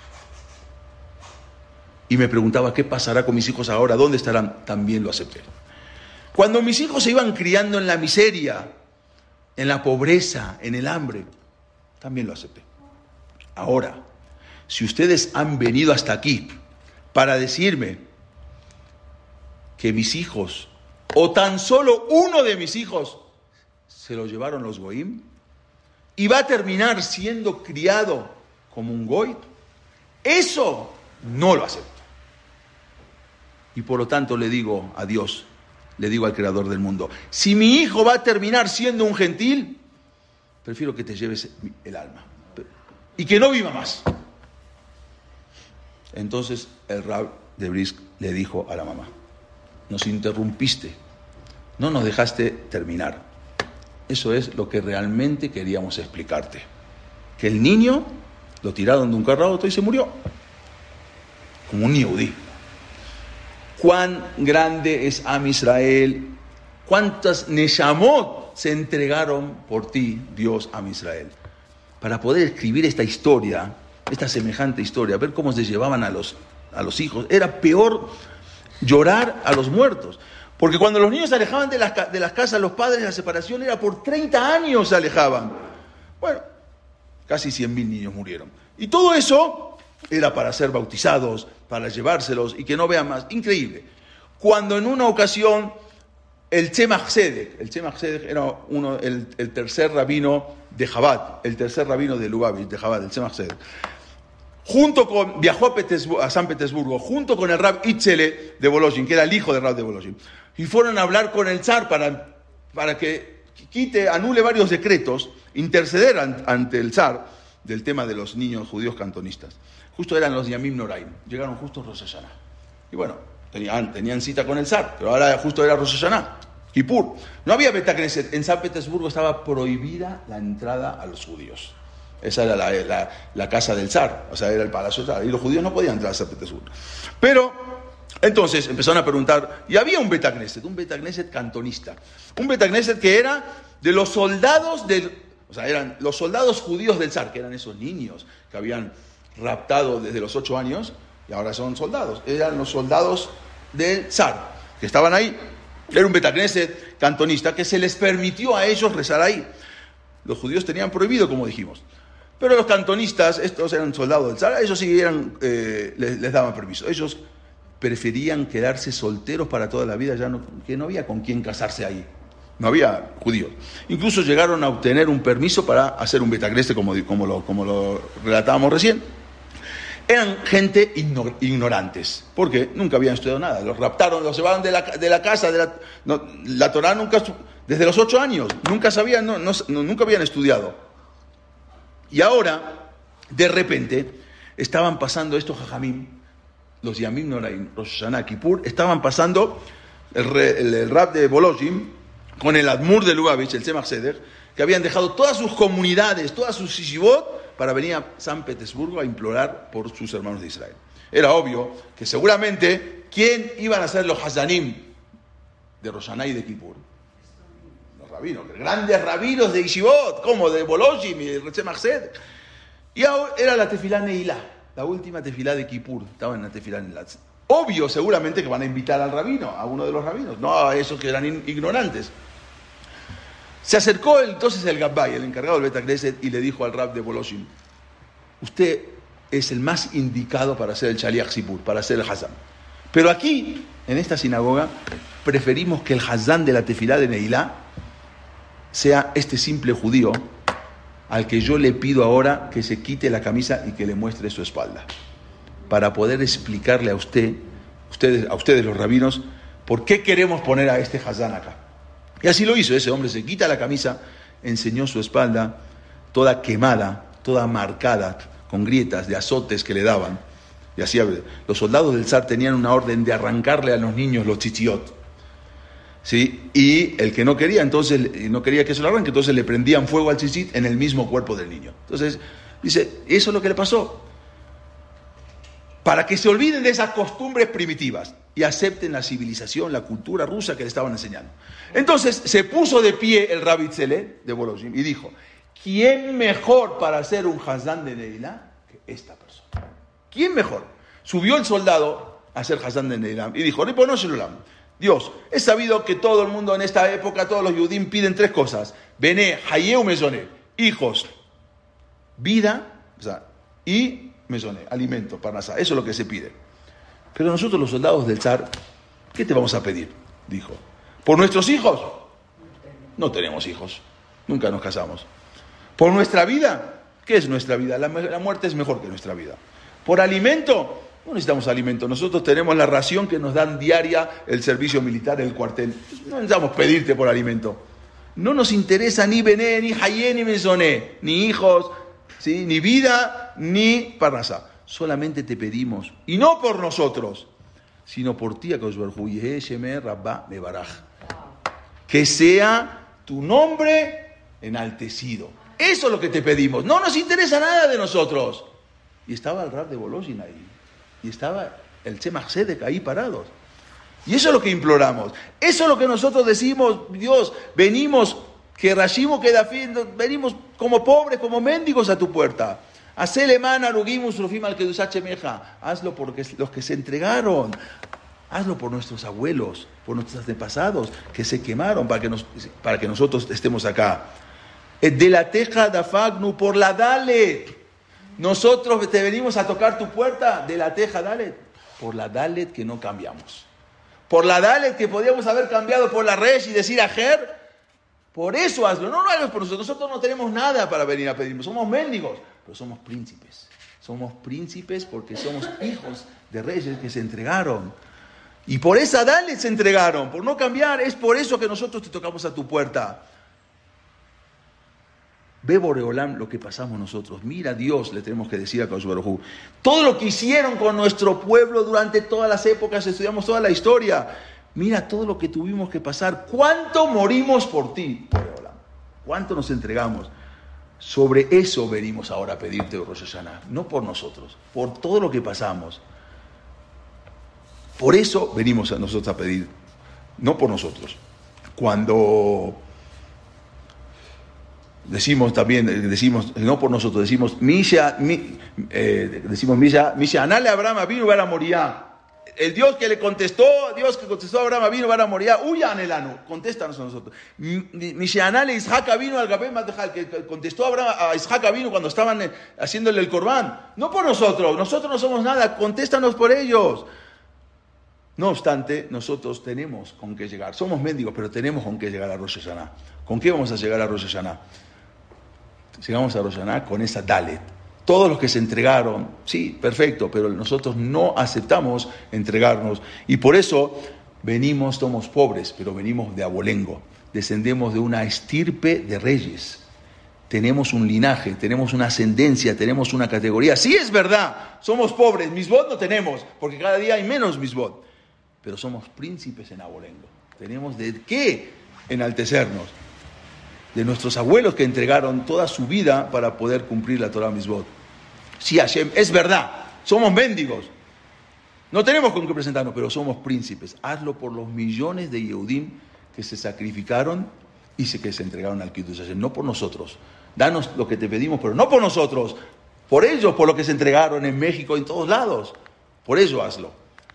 y me preguntaba qué pasará con mis hijos ahora, dónde estarán, también lo acepté. Cuando mis hijos se iban criando en la miseria, en la pobreza, en el hambre, también lo acepté. Ahora, si ustedes han venido hasta aquí para decirme que mis hijos, o tan solo uno de mis hijos, se lo llevaron los goim, y va a terminar siendo criado como un goy, eso no lo acepto. Y por lo tanto le digo a Dios, le digo al Creador del mundo, si mi hijo va a terminar siendo un gentil, prefiero que te lleves el alma y que no viva más. Entonces el Rab de Brisk le dijo a la mamá, nos interrumpiste, no nos dejaste terminar. Eso es lo que realmente queríamos explicarte. Que el niño lo tiraron de un carro a otro y se murió. Como un yehudí. Cuán grande es Am Israel, cuántas neshamot se entregaron por ti, Dios, Am Israel. Para poder escribir esta historia, esta semejante historia, ver cómo se llevaban a los, a los hijos, era peor llorar a los muertos. Porque cuando los niños se alejaban de las, de las casas, los padres, la separación era por treinta años se alejaban. Bueno, casi cien mil niños murieron. Y todo eso era para ser bautizados, para llevárselos y que no vean más. Increíble. Cuando en una ocasión el Tzemach Tzedek, el Tzemach Tzedek era uno, el, el tercer rabino de Chabad, el tercer rabino de Lubavitch, de Chabad, el Tzemach Tzedek, junto con, viajó a, Petersburgo, a San Petersburgo, junto con el Rab Itzele de Volozhin, que era el hijo del Rab de Volozhin, y fueron a hablar con el zar para, para que quite, anule varios decretos, interceder an, ante el zar del tema de los niños judíos cantonistas. Justo eran los Yamim Noraim, llegaron justo Rosh Hashanah. Y bueno, tenían, tenían cita con el zar, pero ahora justo era Rosh Hashanah, Kippur. No había Bet Knesset, en San Petersburgo estaba prohibida la entrada a los judíos. Esa era la, la, la casa del zar, o sea, era el palacio del zar, y los judíos no podían entrar a San Petersburgo. Pero, entonces, empezaron a preguntar, y había un Bet Knesset, un Bet Knesset cantonista, un Bet Knesset que era de los soldados del, o sea, eran los soldados judíos del zar, que eran esos niños que habían raptado desde los ocho años, y ahora son soldados, eran los soldados del zar, que estaban ahí. Era un Bet Knesset cantonista que se les permitió a ellos rezar ahí. Los judíos tenían prohibido, como dijimos. Pero los cantonistas, estos eran soldados del zar, ellos sí eran, eh, les, les daban permiso. Ellos preferían quedarse solteros para toda la vida, ya no, que no había con quién casarse ahí. No había judíos. Incluso llegaron a obtener un permiso para hacer un Bet Knesset, como, como, lo, como lo relatábamos recién. Eran gente ignor, ignorantes, porque nunca habían estudiado nada. Los raptaron, los llevaron de la, de la casa, de la, no, la Torá nunca, desde los ocho años, nunca sabían, no, no, nunca habían estudiado. Y ahora, de repente, estaban pasando estos jajamim, los Yamim Noraim, Rosh Hashanah, Kippur, estaban pasando el, el, el rab de Volozhin con el Admur de Lubavitch, el Tzemach Tzedek, que habían dejado todas sus comunidades, todas sus yeshivot, para venir a San Petersburgo a implorar por sus hermanos de Israel. Era obvio que seguramente, ¿quién iban a ser los Hazanim de Rosh Hashanah y de Kippur? Los rabinos, grandes rabinos de Yeshivot, como de Volozhin y de Tzemach Tzedek. Y ahora era la tefilá Neilá, la última tefilá de Kippur, estaba en la tefilá obvio, seguramente que van a invitar al rabino, a uno de los rabinos, no a esos que eran ignorantes. Se acercó entonces el Gabbay, el encargado del Bet Knesset, y le dijo al Rab de Volozhin: usted es el más indicado para ser el Shaliach Sipur, para ser el Hazán. Pero aquí, en esta sinagoga, preferimos que el Hazán de la Tefilá de Neilá sea este simple judío al que yo le pido ahora que se quite la camisa y que le muestre su espalda, para poder explicarle a usted, ustedes, a ustedes los rabinos, por qué queremos poner a este Hazán acá. Y así lo hizo. Ese hombre se quita la camisa, enseñó su espalda toda quemada, toda marcada, con grietas de azotes que le daban. Y así, los soldados del zar tenían una orden de arrancarle a los niños los tzitzit, ¿sí? Y el que no quería, entonces no quería que se lo arranque, entonces le prendían fuego al tzitzit en el mismo cuerpo del niño. Entonces, dice, eso es lo que le pasó. Para que se olviden de esas costumbres primitivas y acepten la civilización, la cultura rusa que le estaban enseñando. Entonces se puso de pie el Rabbi Tzele de Volozhin y dijo: ¿quién mejor para ser un Hazán de Neilá que esta persona? ¿Quién mejor? Subió el soldado a ser Hazán de Neilá y dijo: Ribono shel olam, Dios, es sabido que todo el mundo en esta época, todos los Yudim piden tres cosas: Bené, Hayeu, Mezoné, hijos, vida, o sea, y Mezoné, alimento, parnasá. Eso es lo que se pide. Pero nosotros los soldados del zar, ¿qué te vamos a pedir? Dijo. ¿Por nuestros hijos? No tenemos hijos. Nunca nos casamos. ¿Por nuestra vida? ¿Qué es nuestra vida? La, la muerte es mejor que nuestra vida. ¿Por alimento? No necesitamos alimento. Nosotros tenemos la ración que nos dan diaria el servicio militar, el cuartel. No necesitamos pedirte por alimento. No nos interesa ni bené, ni hayé, ni mezoné, ni hijos, ¿sí? Ni vida, ni parnasá. Solamente te pedimos, y no por nosotros, sino por ti, Akadosh Baruj Hu, Yehé Shemeh Rabbah Mebaraj, que sea tu nombre enaltecido. Eso es lo que te pedimos. No nos interesa nada de nosotros. Y estaba el Rab de Volozhin ahí, y estaba el Tzemach Tzedek ahí parados. Y eso es lo que imploramos. Eso es lo que nosotros decimos: Dios, venimos, que Rashimo queda fin, venimos como pobres, como mendigos a tu puerta. Hazlo por los que se entregaron. Hazlo por nuestros abuelos, por nuestros antepasados que se quemaron para que, nos, para que nosotros estemos acá. De la teja dafagnu, por la Dalet. Nosotros te venimos a tocar tu puerta, de la teja Dalet. Por la Dalet que no cambiamos. Por la Dalet que podíamos haber cambiado por la Resh y decir Ajer. Por eso hazlo. No lo hagas por nosotros. Nosotros no tenemos nada para venir a pedirnos. Somos mendigos. Pero somos príncipes. Somos príncipes porque somos hijos de reyes que se entregaron. Y por esa Dalet se entregaron, por no cambiar. Es por eso que nosotros te tocamos a tu puerta. Ve Boreolam lo que pasamos nosotros. Mira, Dios, le tenemos que decir a Akadosh Baruj Hu. Todo lo que hicieron con nuestro pueblo durante todas las épocas, estudiamos toda la historia. Mira todo lo que tuvimos que pasar. ¿Cuánto morimos por ti, Boreolam? ¿Cuánto nos entregamos? Sobre eso venimos ahora a pedirte, Rosh Hashanah, no por nosotros, por todo lo que pasamos. Por eso venimos a nosotros a pedir, no por nosotros. Cuando decimos también, decimos, no por nosotros, decimos, Misha, mi, eh, decimos, Misha, Misha, Anale Abraham Avinu Bara Moría. El Dios que le contestó, Dios que contestó a Abraham vino para morir, huya anhelano, contéstanos a nosotros. Mishanale Isaac vino al Gabem Matejal, que contestó a Abraham, a Isaac vino cuando estaban haciéndole el corbán. No por nosotros, nosotros no somos nada, contéstanos por ellos. No obstante, nosotros tenemos con qué llegar. Somos mendigos, pero tenemos con qué llegar a Rosh Hashanah. ¿Con qué vamos a llegar a Rosh Hashanah? Llegamos a Rosh Hashanah con esa Dalet. Todos los que se entregaron, sí, perfecto, pero nosotros no aceptamos entregarnos. Y por eso venimos, somos pobres, pero venimos de abolengo. Descendemos de una estirpe de reyes. Tenemos un linaje, tenemos una ascendencia, tenemos una categoría. Sí, es verdad, somos pobres, misbot no tenemos, porque cada día hay menos misbot. Pero somos príncipes en abolengo. Tenemos de qué enaltecernos. De nuestros abuelos que entregaron toda su vida para poder cumplir la Torah Mitzvot. Sí, Hashem, es verdad, somos mendigos. No tenemos con qué presentarnos, pero somos príncipes. Hazlo por los millones de Yehudim que se sacrificaron y que se entregaron al Kiddush Hashem, no por nosotros. Danos lo que te pedimos, pero no por nosotros. Por ellos, por lo que se entregaron en México, en todos lados. Por ello hazlo.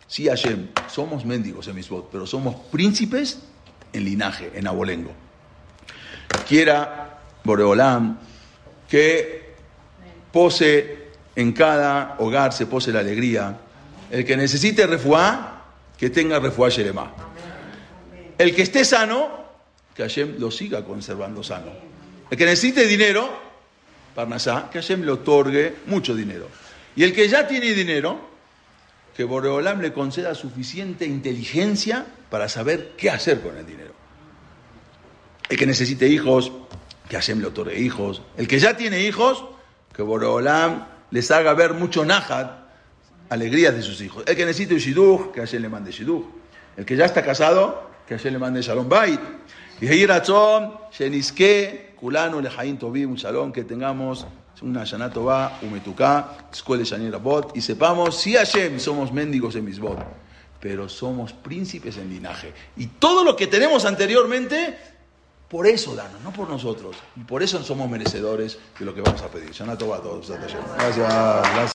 Sí, Hashem, somos mendigos en Mitzvot, pero somos príncipes en linaje, en abolengo. Quiera Boreolam que pose en cada hogar, se pose la alegría. El que necesite refuá, que tenga refuá Shelema. El que esté sano, que Hashem lo siga conservando sano. El que necesite dinero, Parnasá, que Hashem le otorgue mucho dinero. Y el que ya tiene dinero, que Boreolam le conceda suficiente inteligencia para saber qué hacer con el dinero. El que necesite hijos, que Hashem le otorgue hijos. El que ya tiene hijos, que Boreolam les haga ver mucho nahat, alegrías de sus hijos. El que necesite un shidduch, que Hashem le mande shidduch. El que ya está casado, que Hashem le mande shalom bait. Y Yehi Ratzon, Sheniske, Kulanu, Lejaim Tovim, un shalom, que tengamos una Shana Tová, un Metuká, Escuela Shani Rabot, y sepamos, si Hashem somos mendigos en Mitzvot, pero somos príncipes en linaje. Y todo lo que tenemos anteriormente, por eso danos, no por nosotros. Y por eso somos merecedores de lo que vamos a pedir. Shana Tová a todos. Gracias. Gracias.